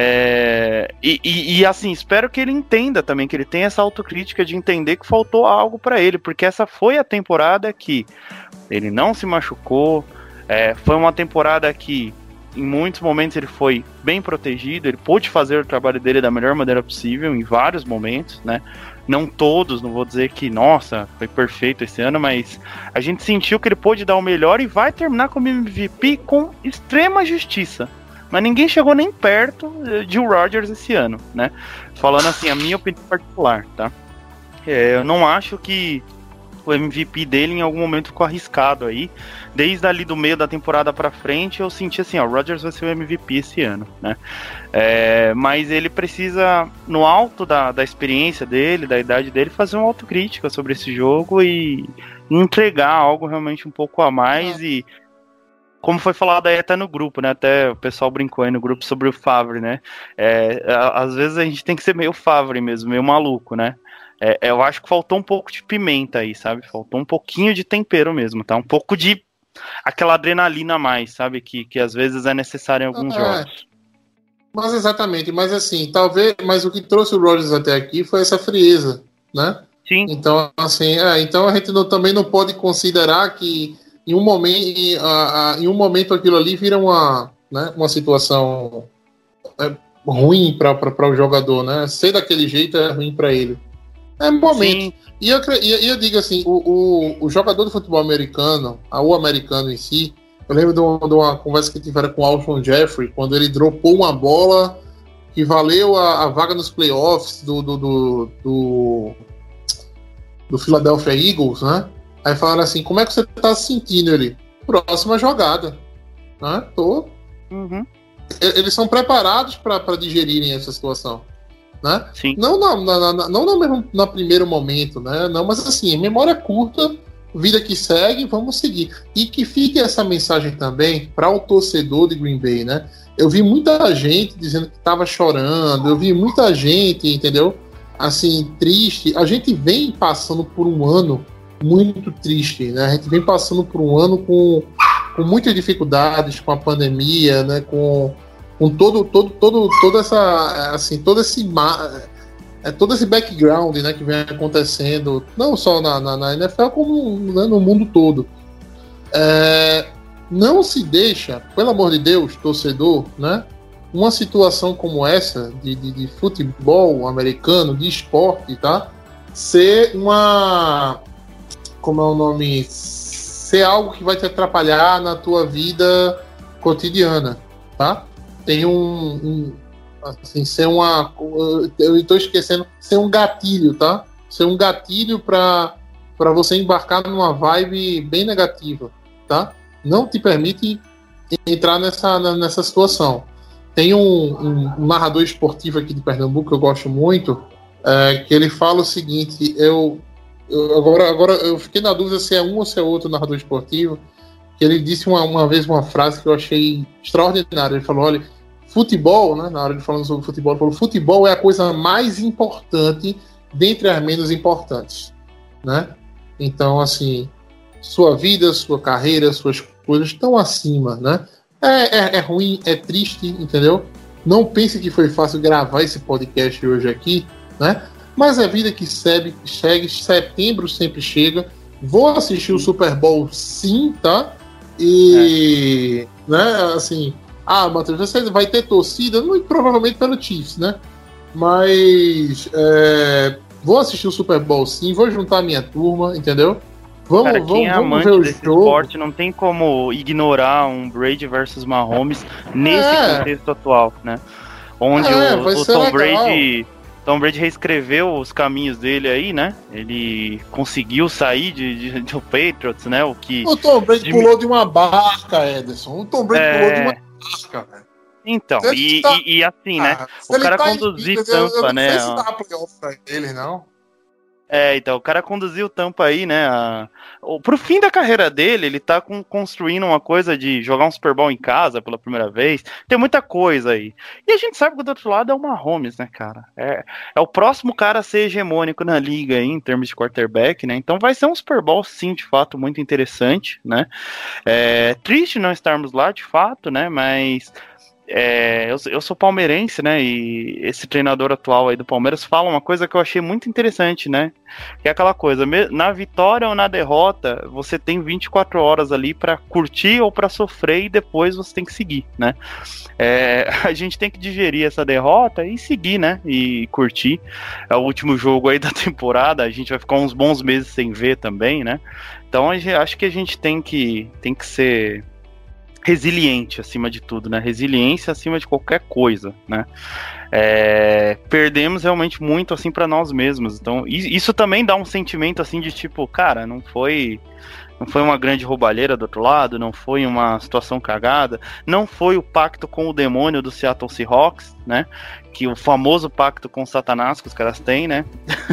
É, e, e, e assim, espero que ele entenda também, que ele tenha essa autocrítica de entender que faltou algo pra ele, porque essa foi a temporada que ele não se machucou, é, foi uma temporada que em muitos momentos ele foi bem protegido, ele pôde fazer o trabalho dele da melhor maneira possível em vários momentos, né? Não todos, não vou dizer que, nossa, foi perfeito esse ano, mas a gente sentiu que ele pôde dar o melhor e vai terminar como M V P com extrema justiça. Mas ninguém chegou nem perto de Rodgers esse ano, né? Falando assim, a minha opinião particular, tá? É, eu não acho que o M V P dele em algum momento ficou arriscado aí. Desde ali do meio da temporada pra frente, eu senti assim, ó, o Rodgers vai ser o M V P esse ano, né? É, mas ele precisa, no alto da, da experiência dele, da idade dele, fazer uma autocrítica sobre esse jogo e entregar algo realmente um pouco a mais. E como foi falado aí até no grupo, né? Até o pessoal brincou aí no grupo sobre o Favre, né? É, às vezes a gente tem que ser meio Favre mesmo, meio maluco, né? É, eu acho que faltou um pouco de pimenta aí, sabe? Faltou um pouquinho de tempero mesmo, tá? Um pouco de aquela adrenalina a mais, sabe? Que, que às vezes é necessário em alguns É. jogos. Mas exatamente, mas assim, talvez, mas o que trouxe o Rodgers até aqui foi essa frieza, né? Sim. Então, assim, é, então a gente não, também não pode considerar que em um momento, em, a, a, em um momento aquilo ali vira uma, né, uma situação é, ruim para o jogador, né? Ser daquele jeito é ruim para ele. É um momento. Sim. E eu, e eu digo assim, o, o, o jogador de futebol americano, o americano em si, eu lembro de uma, de uma conversa que tiveram com o Alshon Jeffrey, quando ele dropou uma bola que valeu a, a vaga nos playoffs do, do, do, do, do Philadelphia Eagles, né? Aí falaram assim, como é que você tá se sentindo? Ele, próxima jogada. Né? Tô... Uhum. Eles são preparados para digerirem essa situação. Né? Sim. Não, na, na, na, não no mesmo, no primeiro momento, né? Não, mas assim, memória curta, vida que segue, vamos seguir. E que fique essa mensagem também para o torcedor de Green Bay, né? Eu vi muita gente dizendo que estava chorando, eu vi muita gente, entendeu? Assim, triste. A gente vem passando por um ano muito triste, né? A gente vem passando por um ano com, com muitas dificuldades, com a pandemia, né? Com com todo, todo, todo, toda essa, assim, todo esse, é, todo esse background, né, que vem acontecendo, não só na, na, na N F L, como, né, no mundo todo. É, não se deixa, pelo amor de Deus, torcedor, né, uma situação como essa, de, de, de futebol americano, de esporte, tá, ser uma, como é o nome, ser algo que vai te atrapalhar na tua vida cotidiana, tá? Tem um, um assim, ser uma, eu estou esquecendo, ser um gatilho, tá? Ser um gatilho para para você embarcar numa vibe bem negativa, tá? Não te permite entrar nessa, nessa situação. Tem um, um, um narrador esportivo aqui de Pernambuco que eu gosto muito, é, que ele fala o seguinte, eu, eu agora, agora eu fiquei na dúvida se é um ou se é outro narrador esportivo, que ele disse uma, uma vez uma frase que eu achei extraordinária. Ele falou, olha, futebol, né, na hora de falar sobre futebol, ele falou, futebol é a coisa mais importante dentre as menos importantes, né? Então, assim, sua vida, sua carreira, suas coisas estão acima, né? É, é, é ruim, é triste, entendeu? Não pense que foi fácil gravar esse podcast hoje aqui, né? Mas a vida que segue, segue, setembro sempre chega, vou assistir o Super Bowl sim, tá? E, é. né, assim, ah, Matheus, você vai ter torcida, muito provavelmente pelo Chiefs, né? Mas é, vou assistir o Super Bowl sim, vou juntar a minha turma, entendeu? Vamos, Cara, vamos, quem é vamos amante ver o desse jogo. esporte não tem como ignorar um Brady versus Mahomes nesse É. contexto atual, né? Onde É, o, vai o ser Tom legal. Brady, Tom Brady reescreveu os caminhos dele aí, né? Ele conseguiu sair de, de, do Patriots, né? O que O Tom Brady de- pulou de uma barca, Ederson. O Tom Brady É. pulou de uma barca, velho. Então, Se ele e, tá- e, e assim, né? Ah, se O ele cara tá em conduzir Minas, eu- eu Tampa, não né? sei se ó. dá playoff pra ele, não. É, então, o cara conduziu Tampa aí, né? A... o- Pro fim da carreira dele, ele tá com- construindo uma coisa de jogar um Super Bowl em casa pela primeira vez. Tem muita coisa aí. E a gente sabe que do outro lado é o Mahomes, né, cara? É, é o próximo cara a ser hegemônico na liga aí, em termos de quarterback, né? Então vai ser um Super Bowl, sim, de fato, muito interessante, né? É triste não estarmos lá, de fato, né? Mas... É, eu, eu sou palmeirense, né? E esse treinador atual aí do Palmeiras fala uma coisa que eu achei muito interessante, né? Que é aquela coisa, me- na vitória ou na derrota, você tem vinte e quatro horas ali pra curtir ou pra sofrer e depois você tem que seguir, né? É, a gente tem que digerir essa derrota e seguir, né? E curtir. É o último jogo aí da temporada, a gente vai ficar uns bons meses sem ver também, né? Então a gente- acho que a gente tem que, tem que ser resiliente acima de tudo, né? Resiliência acima de qualquer coisa, né? É, perdemos realmente muito assim para nós mesmos. Então i- isso também dá um sentimento assim de tipo, cara, não foi não foi uma grande roubalheira do outro lado, não foi uma situação cagada, não foi o pacto com o demônio do Seattle Seahawks, né? Que o famoso pacto com o Satanás que os caras têm, né?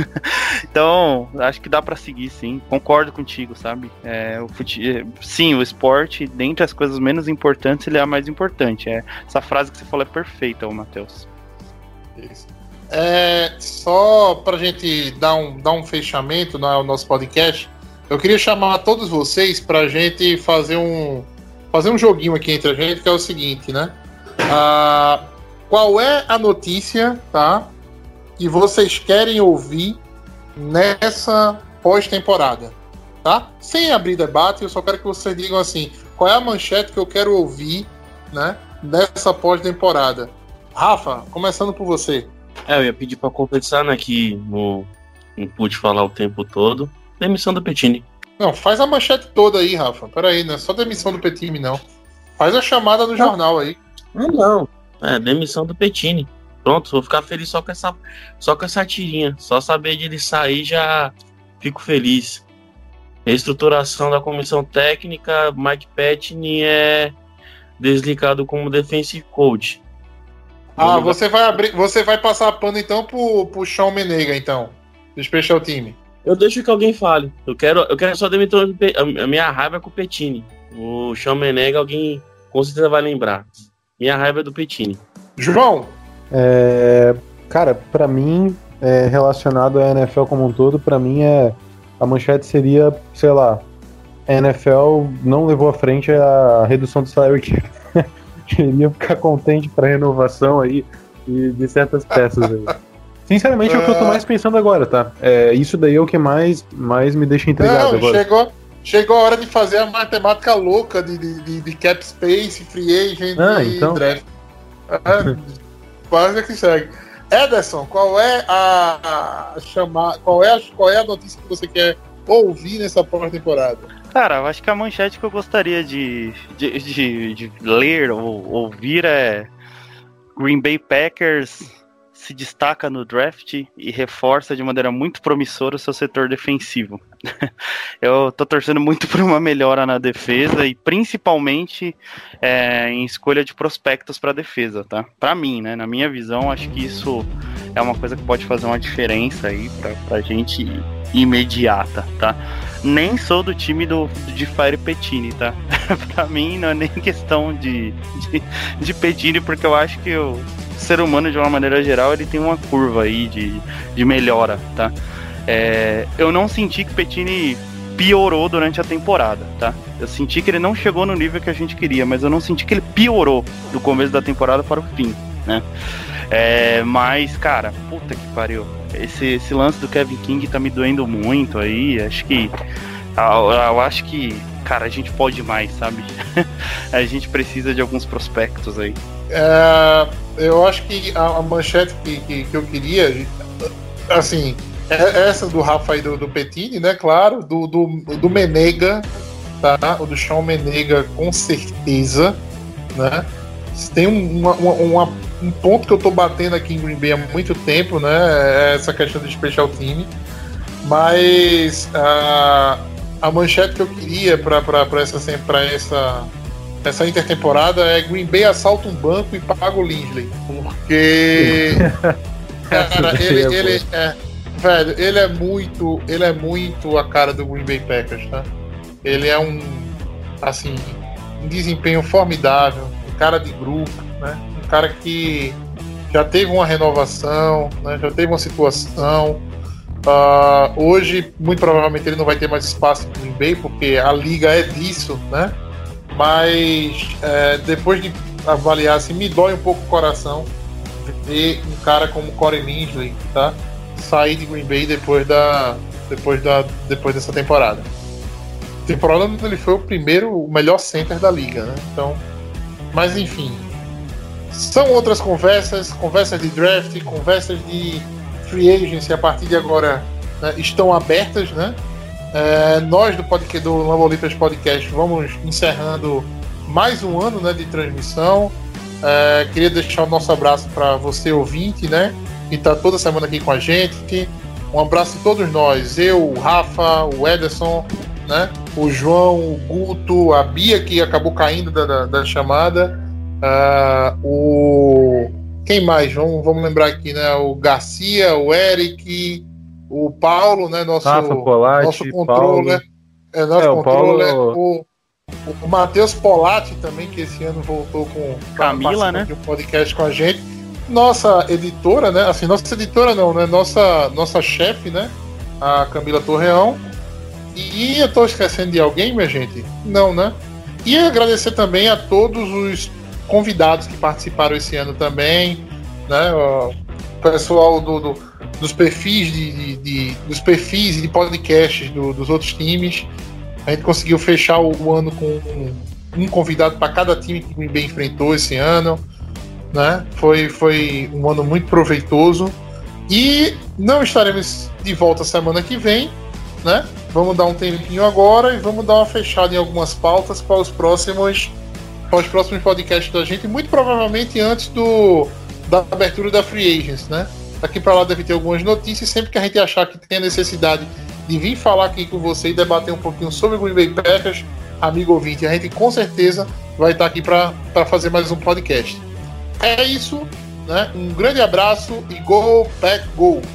Então, acho que dá pra seguir, sim. Concordo contigo, sabe? É, o fute... Sim, o esporte, dentre as coisas menos importantes, ele é a mais importante. É... Essa frase que você falou é perfeita, ô Matheus. Isso. É, só pra gente dar um, dar um fechamento no nosso podcast, eu queria chamar todos vocês pra gente fazer um fazer um joguinho aqui entre a gente, que é o seguinte, né? Ah, qual é a notícia, tá? Que vocês querem ouvir nessa pós-temporada, tá? Sem abrir debate, eu só quero que vocês digam assim, qual é a manchete que eu quero ouvir, né? Nessa pós-temporada. Rafa, começando por você. É, eu ia pedir pra compensar, né, que não, não pude falar o tempo todo. Demissão do Pettini. Não, faz a manchete toda aí, Rafa. Peraí, não é só demissão do Petime, não. Faz a chamada no jornal aí. Ah, não. É, demissão do Pettini. Pronto, vou ficar feliz só com essa, só com essa tirinha. Só saber de ele sair já fico feliz. Reestruturação da comissão técnica, Mike Pettini é desligado como defensive coach. Ah, você vai abrir, você vai passar pano então pro, pro Sean Menega, então. Do Special Team. Eu deixo que alguém fale. Eu quero, eu quero só demitir o Pe- a minha raiva é com o Pettini. O Sean Menega, alguém com certeza vai lembrar. Minha raiva é do Pettini. João, É, cara, pra mim, é, relacionado à N F L como um todo, pra mim é a manchete seria, sei lá, a N F L não levou à frente a redução do salary cap. Queria ficar contente pra renovação aí de, de certas peças aí. Sinceramente, é o que eu tô mais pensando agora, tá? É, isso daí é o que mais, mais me deixa intrigado não, agora. chegou, chegou a hora de fazer a matemática louca de, de, de, de cap space, free agent Ah, e então. draft. É, quase que segue. Ederson, qual é a, a chamar, qual é a, qual é a notícia que você quer ouvir nessa pós-temporada? Cara, eu acho que a manchete que eu gostaria de, de, de, de ler ou ouvir é Green Bay Packers se destaca no draft e reforça de maneira muito promissora o seu setor defensivo. Eu tô torcendo muito por uma melhora na defesa e principalmente é, em escolha de prospectos para defesa, tá? Para mim, né? Na minha visão, acho que isso é uma coisa que pode fazer uma diferença aí pra, pra gente imediata, tá? Nem sou do time do, de Fire Pettini, tá? Pra mim não é nem questão de, de, de Pettini, porque eu acho que o ser humano, de uma maneira geral, ele tem uma curva aí de, de melhora, tá? É, eu não senti que Pettini piorou durante a temporada, tá? Eu senti que ele não chegou no nível que a gente queria, mas eu não senti que ele piorou do começo da temporada para o fim, né? É, mas, cara, puta que pariu. Esse, esse lance do Kevin King tá me doendo muito aí. Acho que Eu, eu acho que, cara, a gente pode mais, sabe? A gente precisa de alguns prospectos aí. É, eu acho que a, a manchete que, que, que eu queria, assim, é essa do Rafa e do, do Pettini, né? Claro, do, do, do Menega, tá? O do Sean Menega, com certeza, né? Tem uma, uma, uma, um ponto que eu tô batendo aqui em Green Bay há muito tempo, né? É essa questão do special team. Mas a, a manchete que eu queria para essa, pra essa, essa intertemporada é Green Bay assalta um banco e paga o Linsley. Porque cara, ele, ele, é, velho, ele é muito. Ele é muito a cara do Green Bay Packers, tá? Ele é um assim, um desempenho formidável, um cara de grupo, né? Um cara que já teve uma renovação, né? Já teve uma situação. Uh, hoje, muito provavelmente, ele não vai ter mais espaço no Green Bay, porque a liga é disso, né? Mas é, depois de avaliar, assim, me dói um pouco o coração ver um cara como Corey Linsley, tá? Sair de Green Bay depois da, depois da, depois dessa temporada. Temporada onde ele foi o primeiro, o melhor center da liga, né? Então, mas enfim, são outras conversas, conversas de draft, conversas de free agency a partir de agora, né, estão abertas, né? É, nós do podcast do Lambeau Leapers Podcast vamos encerrando mais um ano, né, de transmissão. É, queria deixar o nosso abraço para você ouvinte, né, que está toda semana aqui com a gente. Um abraço a todos nós, eu, o Rafa, o Ederson, né, o João, o Guto, a Bia que acabou caindo da, da, da chamada, uh, o quem mais? Vamos, vamos lembrar aqui, né? O Garcia, o Eric, o Paulo, né? Nosso, Rafa, Polatti, nosso controller. É, nosso é, controller. Paulo... O, o Matheus Polatti também, que esse ano voltou com Camila, né? um podcast com a gente. Nossa editora, né? Assim, nossa editora não, né? Nossa, nossa chefe, né? A Camila Torreão. E eu tô esquecendo de alguém, minha gente? Não, né? E agradecer também a todos os convidados que participaram esse ano também, né? O pessoal do, do, dos perfis de, de, de dos perfis de podcasts do, dos outros times. A gente conseguiu fechar o, o ano com um, um convidado para cada time que o Green Bay enfrentou esse ano, né? Foi, foi um ano muito proveitoso e não estaremos de volta semana que vem, né? Vamos dar um tempinho agora e vamos dar uma fechada em algumas pautas para os próximos para os próximos podcasts da gente, muito provavelmente antes do, da abertura da Free Agents, né? Daqui para lá deve ter algumas notícias, sempre que a gente achar que tem a necessidade de vir falar aqui com você e debater um pouquinho sobre o Green Bay Packers, amigo ouvinte, a gente com certeza vai estar aqui para fazer mais um podcast. É isso, né? Um grande abraço e Go Pack Go!